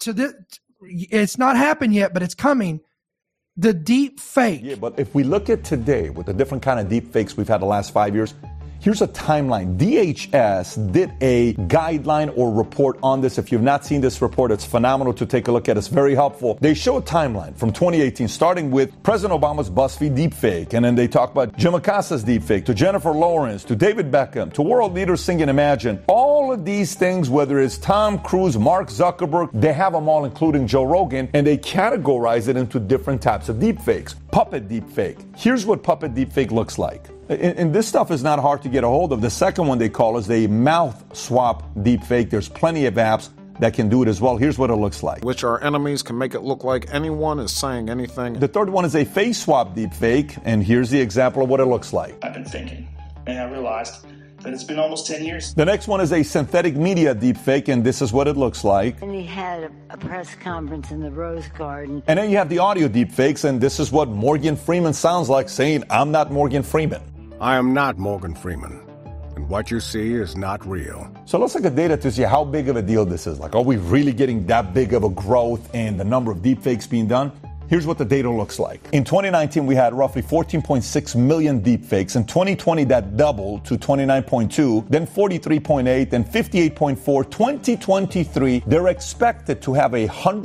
S3: it's not happened yet, but it's coming, the deep fake.
S10: Yeah, but if we look at today with the different kind of deep fakes we've had the last 5 years, here's a timeline. DHS did a guideline or report on this. If you've not seen this report, it's phenomenal to take a look at. It's very helpful. They show a timeline from 2018, starting with President Obama's BuzzFeed deepfake. And then they talk about Jim Acasa's deepfake, to Jennifer Lawrence, to David Beckham, to world leaders singing Imagine. All of these things, whether it's Tom Cruise, Mark Zuckerberg, they have them all, including Joe Rogan, and they categorize it into different types of deepfakes. Puppet deepfake. Here's what puppet deepfake looks like. And this stuff is not hard to get a hold of. The second one they call is the mouth swap deepfake. There's plenty of apps that can do it as well. Here's what it looks like.
S12: Which our enemies can make it look like anyone is saying anything.
S10: The third one is a face swap deepfake, and here's the example of what it looks like.
S13: I've been thinking, and I realized that it's been almost 10 years.
S10: The next one is a synthetic media deepfake, and this is what it looks like.
S14: And he had a press conference in the Rose Garden.
S10: And then you have the audio deepfakes, and this is what Morgan Freeman sounds like saying, I'm not Morgan Freeman.
S12: I am not Morgan Freeman, and what you see is not real.
S10: So let's look at data to see how big of a deal this is. Like, are we really getting that big of a growth in the number of deepfakes being done? Here's what the data looks like. In 2019, we had roughly 14.6 million deepfakes. In 2020, that doubled to 29.2, then 43.8, then 58.4. 2023, they're expected to have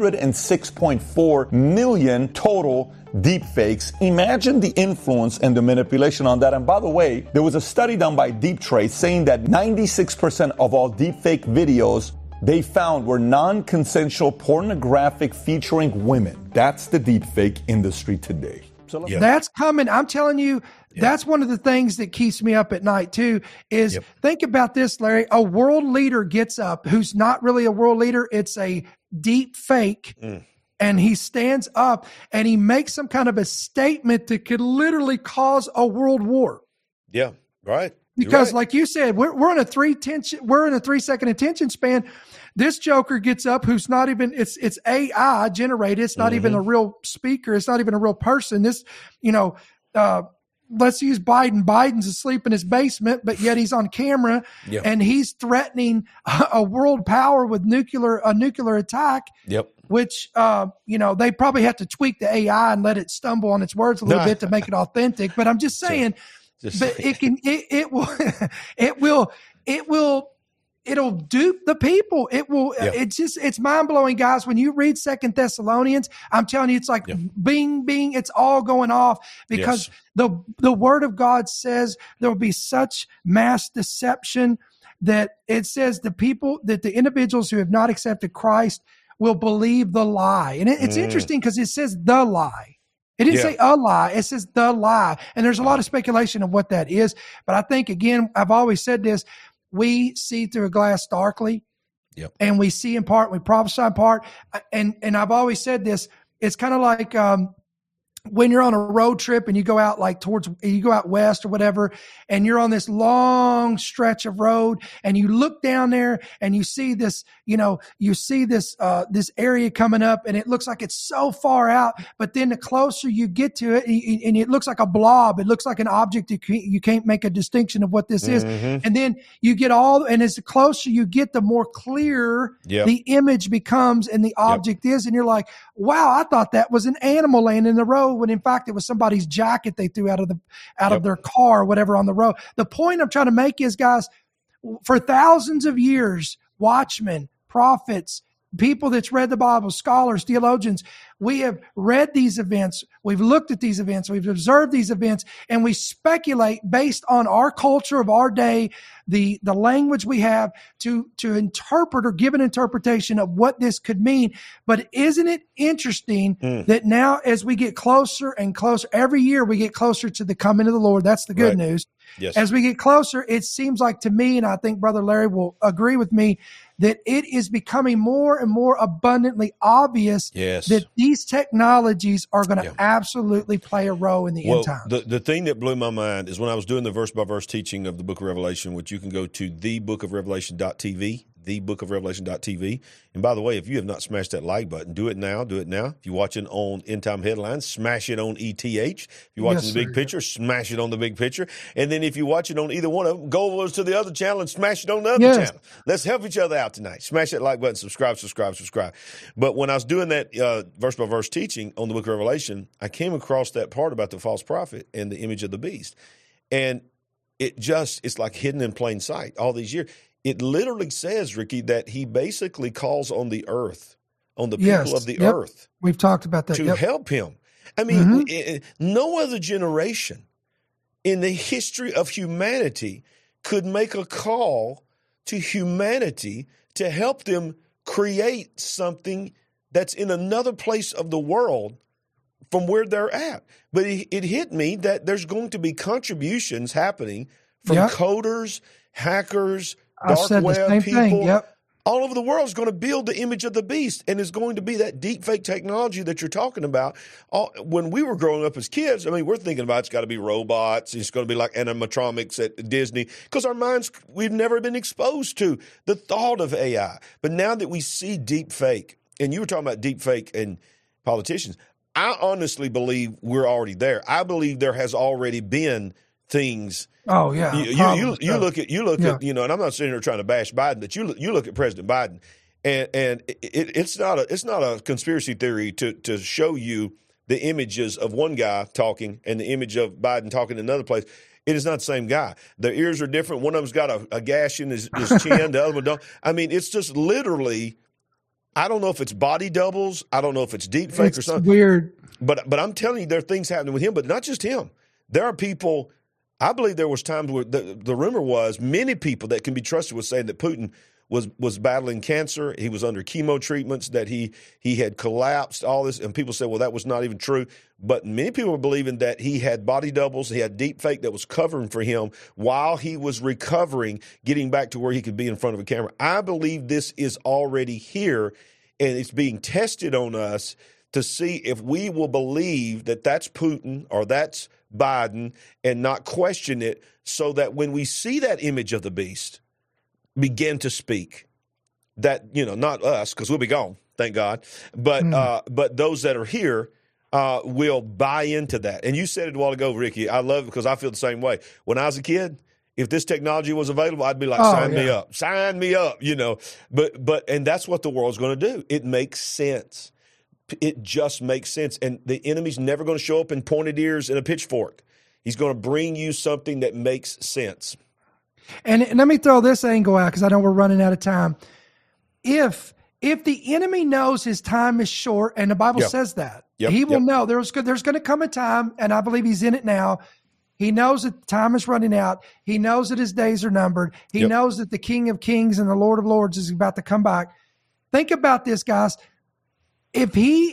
S10: 106.4 million total deepfakes. Imagine the influence and the manipulation on that. And by the way, there was a study done by Deep Trace saying that 96% of all deepfake videos they found were non-consensual pornographic featuring women. That's the deepfake industry today.
S3: So that's coming. I'm telling you, that's one of the things that keeps me up at night too, is think about this, Larry. A world leader gets up who's not really a world leader. It's a deep fake. And he stands up and he makes some kind of a statement that could literally cause a world war.
S2: Yeah, right.
S3: Because, like you said, we're in a 3-second attention span. This joker gets up, who's not even it's AI generated. It's not even a real speaker. It's not even a real person. This, let's use Biden. Biden's asleep in his basement, but yet he's on camera and he's threatening a world power with a nuclear attack.
S2: Yep.
S3: Which, they probably have to tweak the AI and let it stumble on its words a little bit to make it authentic. But I'm just saying. It'll dupe the people. It's mind blowing, guys. When you read 2 Thessalonians, I'm telling you, it's like bing, bing. It's all going off because the word of God says there will be such mass deception that it says the individuals who have not accepted Christ will believe the lie. And it's interesting because it says the lie. It didn't say a lie. It says the lie. And there's a lot of speculation of what that is. But I think, again, I've always said this, we see through a glass darkly. And we see in part, we prophesy in part. And I've always said this, it's kind of like when you're on a road trip and you go out you go out west or whatever, and you're on this long stretch of road and you look down there and you see this, this area coming up and it looks like it's so far out, but then the closer you get to it and it looks like a blob, it looks like an object. You can't make a distinction of what this is. And then you get and as the closer you get, the more clear the image becomes and the object is. And you're like, wow, I thought that was an animal laying in the road, when in fact it was somebody's jacket they threw out of their car or whatever on the road. The point I'm trying to make is, guys, for thousands of years, watchmen, prophets, people that's read the Bible, scholars, theologians, we have read these events, we've looked at these events, we've observed these events, and we speculate based on our culture of our day, the language we have to interpret or give an interpretation of what this could mean. But isn't it interesting that now, as we get closer and closer, every year we get closer to the coming of the Lord? That's the good news.
S2: Yes.
S3: As we get closer, it seems like to me, and I think Brother Larry will agree with me, that it is becoming more and more abundantly obvious that these technologies are going to absolutely play a role in the end times.
S2: The thing that blew my mind is when I was doing the verse-by-verse teaching of the book of Revelation, which you can go to thebookofrevelation.tv, thebookofrevelation.tv. And by the way, if you have not smashed that like button, do it now. Do it now. If you're watching on End Time Headlines, smash it on ETH. If you're watching the big picture, smash it on the big picture. And then if you're watching on either one of them, go over to the other channel and smash it on the other channel. Let's help each other out tonight. Smash that like button, subscribe. But when I was doing that verse-by-verse teaching on the book of Revelation, I came across that part about the false prophet and the image of the beast. And it's like hidden in plain sight all these years. It literally says, Ricky, that he basically calls on the earth, on the people of the earth.
S3: We've talked about that.
S2: To help him. I mean, no other generation in the history of humanity could make a call to humanity to help them create something that's in another place of the world from where they're at. But it hit me that there's going to be contributions happening from coders, hackers, dark web people, all over the world is going to build the image of the beast, and it's going to be that deep fake technology that you're talking about. When we were growing up as kids, I mean, we're thinking about it's got to be robots. It's going to be like animatronics at Disney, because our minds, we've never been exposed to the thought of AI. But now that we see deep fake, and you were talking about deep fake and politicians, I honestly believe we're already there. I believe there has already been things.
S3: Oh yeah,
S2: you look at and I'm not sitting here trying to bash Biden, but you look at President Biden, and it's not a conspiracy theory to show you the images of one guy talking and the image of Biden talking in another place. It is not the same guy. Their ears are different. One of them's got a gash in his chin. The other one don't. I mean, it's just literally. I don't know if it's body doubles. I don't know if it's deep fake or something.
S3: It's weird.
S2: But I'm telling you, there are things happening with him. But not just him. There are people. I believe there was times where the rumor was many people that can be trusted was saying that Putin was battling cancer. He was under chemo treatments, that he had collapsed, all this. And people said, well, that was not even true. But many people were believing that he had body doubles. He had deep fake that was covering for him while he was recovering, getting back to where he could be in front of a camera. I believe this is already here, and it's being tested on us to see if we will believe that that's Putin or that's Biden and not question it, so that when we see that image of the beast begin to speak, that, not us, because we'll be gone, thank God, but those that are here will buy into that. And you said it a while ago, Ricky. I love it because I feel the same way. When I was a kid, if this technology was available, I'd be like, sign me up, But that's what the world's going to do. It makes sense. It just makes sense. And the enemy's never going to show up in pointed ears and a pitchfork. He's going to bring you something that makes sense.
S3: And let me throw this angle out, because I know we're running out of time. If the enemy knows his time is short, and the Bible says that, he will know there's going to come a time, and I believe he's in it now. He knows that time is running out. He knows that his days are numbered. He knows that the King of Kings and the Lord of Lords is about to come back. Think about this, guys. If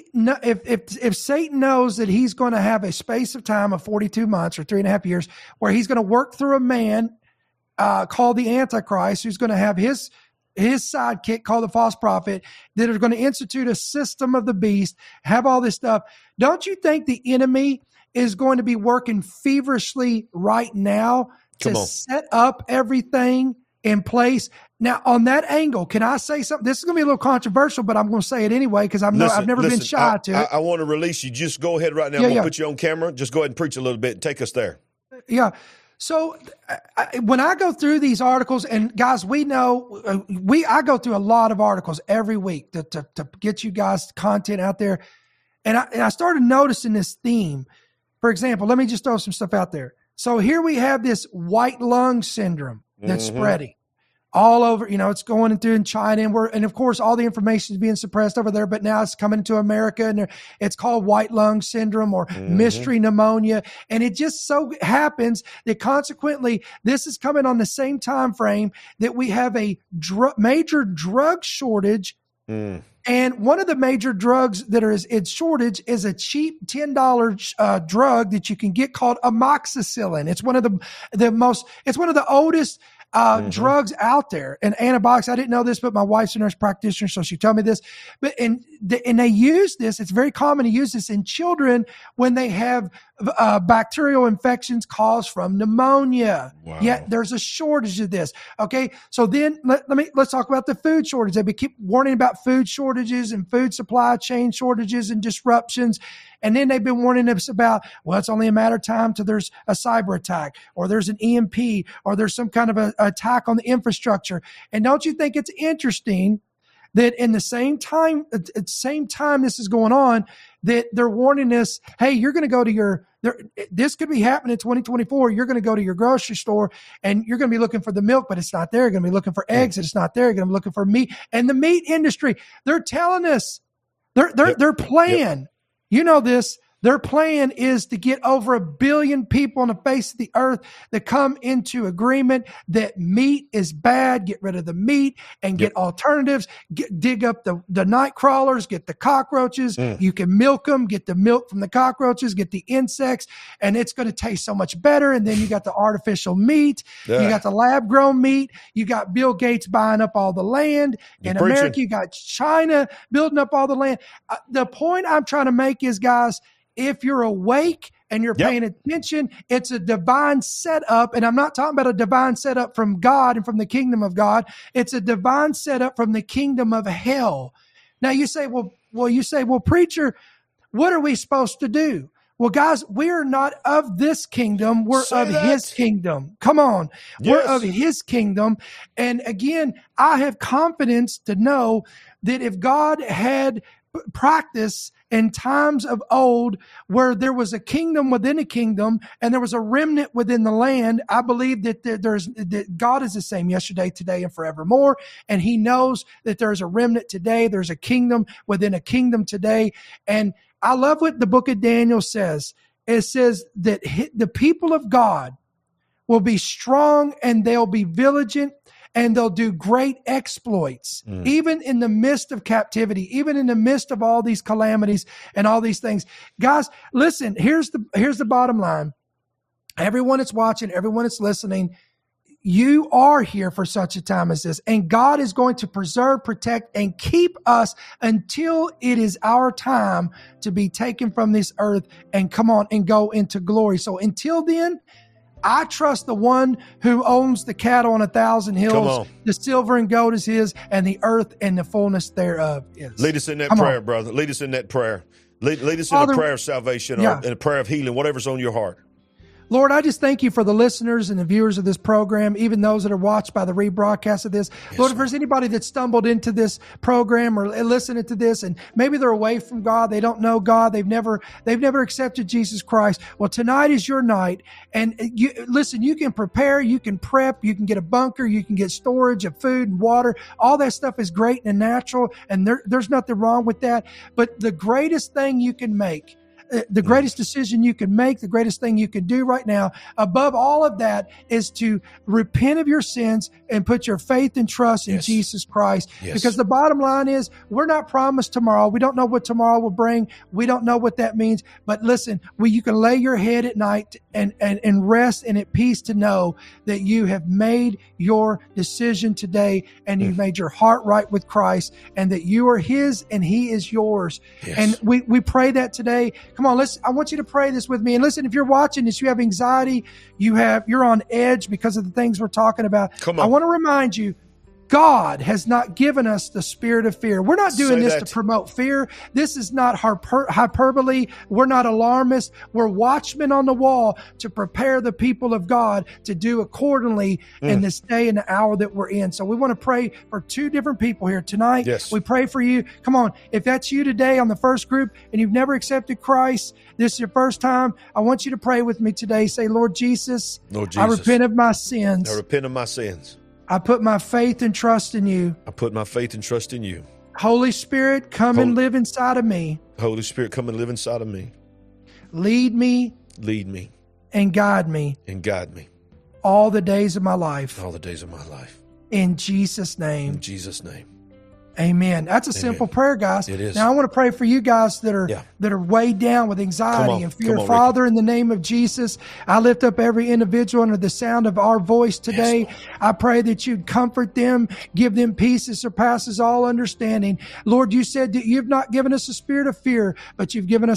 S3: Satan knows that he's going to have a space of time of 42 months or 3.5 years where he's going to work through a man called the Antichrist, who's going to have his his sidekick called the false prophet, that are going to institute a system of the beast, have all this stuff. Don't you think the enemy is going to be working feverishly right now to set up everything in place? Now, on that angle, can I say something? This is going to be a little controversial, but I'm going to say it anyway because I've never been shy to it.
S2: I want to release you. Just go ahead right now. I'm going to put you on camera. Just go ahead and preach a little bit and take us there.
S3: Yeah. So when I go through these articles, and guys, we know I go through a lot of articles every week to get you guys content out there. And I started noticing this theme. For example, let me just throw some stuff out there. So here we have this white lung syndrome that's spreading all over. It's going through in China, and of course all the information is being suppressed over there, but now it's coming to America, and it's called white lung syndrome or mystery pneumonia. And it just so happens that consequently this is coming on the same time frame that we have a major drug shortage. And one of the major drugs that is in shortage is a cheap $10 drug that you can get called amoxicillin. It's one of the oldest drugs out there, and antibiotics. I didn't know this, but my wife's a nurse practitioner, so she told me this. But and they use this. It's very common to use this in children when they have bacterial infections caused from pneumonia. Wow. Yet there's a shortage of this. Okay, so then let's talk about the food shortage. They keep warning about food shortages and food supply chain shortages and disruptions. And then they've been warning us about, well, it's only a matter of time till there's a cyber attack, or there's an EMP, or there's some kind of a attack on the infrastructure. And don't you think it's interesting that in the same time this is going on, that they're warning us, hey, you're going to go to this could be happening in 2024. You're going to go to your grocery store and you're going to be looking for the milk, but it's not there. You're going to be looking for eggs, and it's not there. You're going to be looking for meat. And the meat industry, they're telling us, their plan, you know this, their plan is to get over 1 billion people on the face of the earth that come into agreement that meat is bad, get rid of the meat and get alternatives, dig up the night crawlers, get the cockroaches. You can milk them, get the milk from the cockroaches, get the insects, and it's going to taste so much better. And then you got the artificial meat. You got the lab grown meat. You got Bill Gates buying up all the land. In America, you got China building up all the land. The point I'm trying to make is, guys, if you're awake and you're paying attention, it's a divine setup. And I'm not talking about a divine setup from God and from the kingdom of God. It's a divine setup from the kingdom of hell. Now you say, well, preacher, what are we supposed to do? Well, guys, we are not of this kingdom. We're of his kingdom. Come on. Yes. We're of his kingdom. And again, I have confidence to know that if God had practice in times of old where there was a kingdom within a kingdom and there was a remnant within the land, I believe that that God is the same yesterday, today, and forevermore. And he knows that there's a remnant today. There's a kingdom within a kingdom today. And I love what the book of Daniel says. It says that the people of God will be strong and they'll be vigilant and they'll do great exploits, even in the midst of captivity, even in the midst of all these calamities and all these things. Guys, listen, here's the bottom line. Everyone that's watching, everyone that's listening, you are here for such a time as this, and God is going to preserve, protect, and keep us until it is our time to be taken from this earth and come on and go into glory. So until then, I trust the one who owns the cattle on 1,000 hills. The silver and gold is his, and the earth and the fullness thereof is.
S2: Lead us in that prayer, brother. Lead us in that prayer. Lead us in a prayer of salvation or in a prayer of healing, whatever's on your heart.
S3: Lord, I just thank you for the listeners and the viewers of this program, even those that are watched by the rebroadcast of this. Yes, Lord, if there's anybody that stumbled into this program or listening to this and maybe they're away from God, they don't know God, they've never accepted Jesus Christ. Well, tonight is your night. And listen, you can prepare, you can prep, you can get a bunker, you can get storage of food and water. All that stuff is great and natural, and there's nothing wrong with that. But the greatest thing you can make the greatest decision you can make, the greatest thing you can do right now, above all of that, is to repent of your sins and put your faith and trust in Jesus Christ.
S2: Yes.
S3: Because the bottom line is, we're not promised tomorrow. We don't know what tomorrow will bring. We don't know what that means. But listen, you can lay your head at night and rest and at peace to know that you have made your decision today and you've made your heart right with Christ, and that you are His and He is yours.
S2: Yes.
S3: And we pray that today. Come on, I want you to pray this with me. And listen, if you're watching this, you have anxiety, you're on edge because of the things we're talking about.
S2: Come on.
S3: I want to remind you, God has not given us the spirit of fear. We're not doing this to promote fear. This is not hyperbole. We're not alarmists. We're watchmen on the wall to prepare the people of God to do accordingly in this day and the hour that we're in. So we want to pray for two different people here tonight.
S2: Yes.
S3: We pray for you. Come on. If that's you today on the first group and you've never accepted Christ, this is your first time, I want you to pray with me today. Say, Lord Jesus, I repent of my sins.
S2: I repent of my sins.
S3: I put my faith and trust in you.
S2: I put my faith and trust in you.
S3: Holy Spirit, come and live inside of me.
S2: Holy Spirit, come and live inside of me.
S3: Lead me.
S2: Lead me.
S3: And guide me.
S2: And guide me.
S3: All the days of my life.
S2: All the days of my life.
S3: In Jesus' name.
S2: In Jesus' name.
S3: Amen. That's a simple prayer, guys.
S2: It is.
S3: Now I want to pray for you guys that are weighed down with anxiety and fear. Father, in the name of Jesus, I lift up every individual under the sound of our voice today. Yes, I pray that you'd comfort them, give them peace that surpasses all understanding. Lord, you said that you've not given us a spirit of fear, but you've given us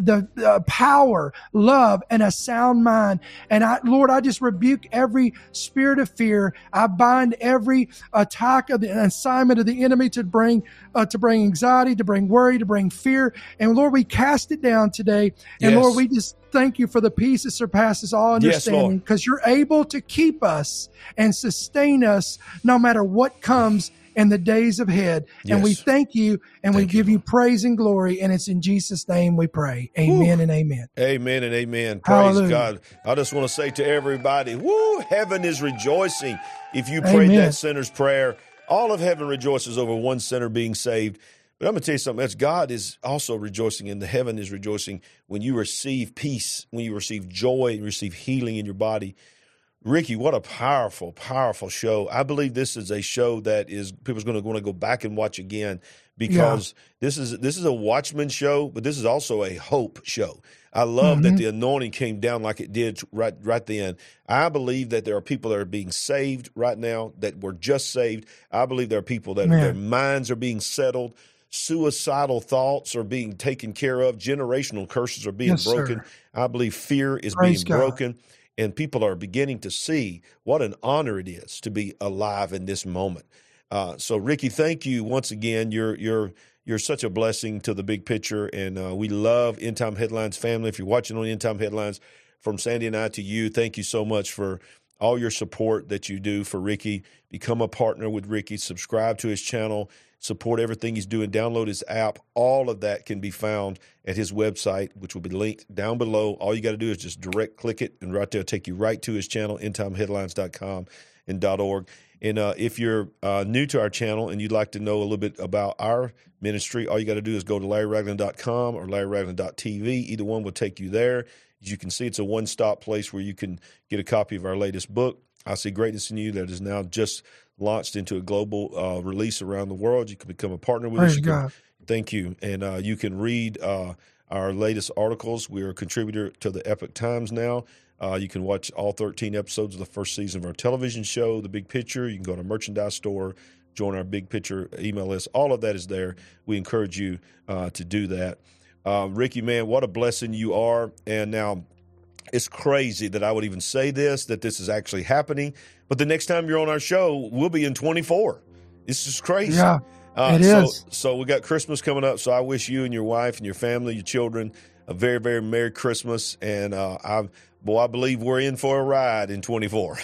S3: the power, love, and a sound mind. And Lord, I just rebuke every spirit of fear. I bind every attack of the assignment of the enemy to bring anxiety, to bring worry, to bring fear. And Lord, we cast it down today. And Lord, we just thank you for the peace that surpasses all understanding, because you're able to keep us and sustain us no matter what comes in the days ahead. And we thank you and we give you praise and glory. And it's in Jesus' name we pray. Amen and amen.
S2: Amen and amen.
S3: Hallelujah.
S2: Praise God. I just want to say to everybody, heaven is rejoicing. If you prayed that sinner's prayer, all of heaven rejoices over one sinner being saved. But I'm going to tell you something else. God is also rejoicing, and the heaven is rejoicing when you receive peace, when you receive joy, and receive healing in your body. Ricky, what a powerful, powerful show. I believe this is a show that people's going to want to go back and watch again, because this is a Watchman show, but this is also a hope show. I love that the anointing came down like it did right then. I believe that there are people that are being saved right now that were just saved. I believe there are people that their minds are being settled. Suicidal thoughts are being taken care of. Generational curses are being broken.
S3: Sir.
S2: I believe fear is
S3: Praise
S2: being
S3: God.
S2: broken. And people are beginning to see what an honor it is to be alive in this moment. So, Ricky, thank you once again. You're such a blessing to the big picture, and we love End Time Headlines family. If you're watching on End Time Headlines, from Sandy and I to you, thank you so much for all your support that you do for Ricky. Become a partner with Ricky. Subscribe to his channel. Support everything he's doing. Download his app. All of that can be found at his website, which will be linked down below. All you got to do is just direct click it, and right there will take you right to his channel, endtimeheadlines.com and .org. And if you're new to our channel and you'd like to know a little bit about our ministry, all you got to do is go to LarryRagland.com or LarryRagland.tv. Either one will take you there. As you can see, it's a one-stop place where you can get a copy of our latest book, I See Greatness in You, that is now just launched into a global release around the world. You can become a partner with us. Thank you. And you can read our latest articles. We're a contributor to the Epoch Times now. You can watch all 13 episodes of the first season of our television show, The Big Picture. You can go to our merchandise store, join our Big Picture email list. All of that is there. We encourage you to do that. Ricky, man, what a blessing you are. And now it's crazy that I would even say this, that this is actually happening. But the next time you're on our show, we'll be in 24. It's just crazy.
S3: Yeah, it is.
S2: So we got Christmas coming up. So I wish you and your wife and your family, your children, a very, very Merry Christmas. And I believe we're in for a ride in 24.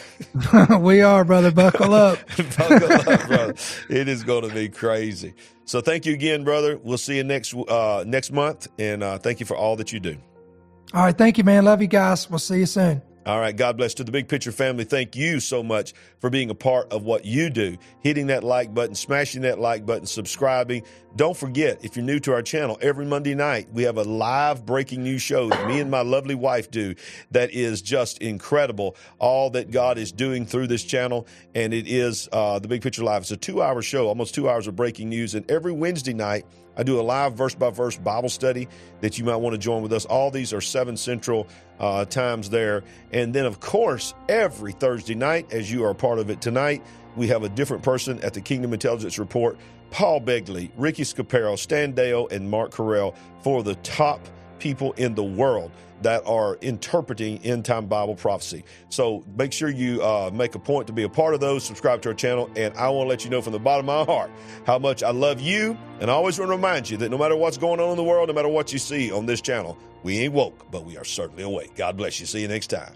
S3: We are, brother. Buckle up.
S2: Buckle up, brother. It is going to be crazy. So thank you again, brother. We'll see you next month. And thank you for all that you do.
S3: All right. Thank you, man. Love you guys. We'll see you soon.
S2: All right. God bless. To the Big Picture family, thank you so much for being a part of what you do. Hitting that like button, smashing that like button, subscribing. Don't forget, if you're new to our channel, every Monday night we have a live breaking news show that me and my lovely wife do that is just incredible. All that God is doing through this channel, and it is the Big Picture Live. It's a 2-hour show, almost 2 hours of breaking news, and every Wednesday night I do a live verse-by-verse Bible study that you might want to join with us. All these are 7 Central times there. And then, of course, every Thursday night, as you are a part of it tonight, we have a different person at the Kingdom Intelligence Report. Paul Begley, Ricky Scaparo, Stan Dale, and Mark Carell, for the top people in the world that are interpreting end-time Bible prophecy. So make sure you make a point to be a part of those, subscribe to our channel, and I want to let you know from the bottom of my heart how much I love you, and I always want to remind you that no matter what's going on in the world, no matter what you see on this channel, we ain't woke, but we are certainly awake. God bless you. See you next time.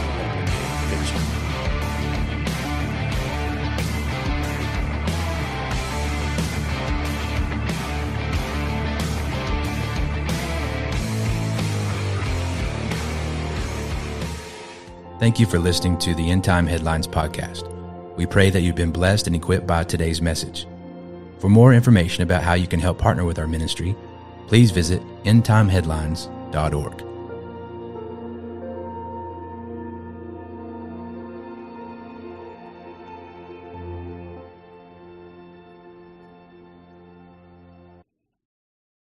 S1: Thank you for listening to the End Time Headlines podcast. We pray that you've been blessed and equipped by today's message. For more information about how you can help partner with our ministry, please visit endtimeheadlines.org.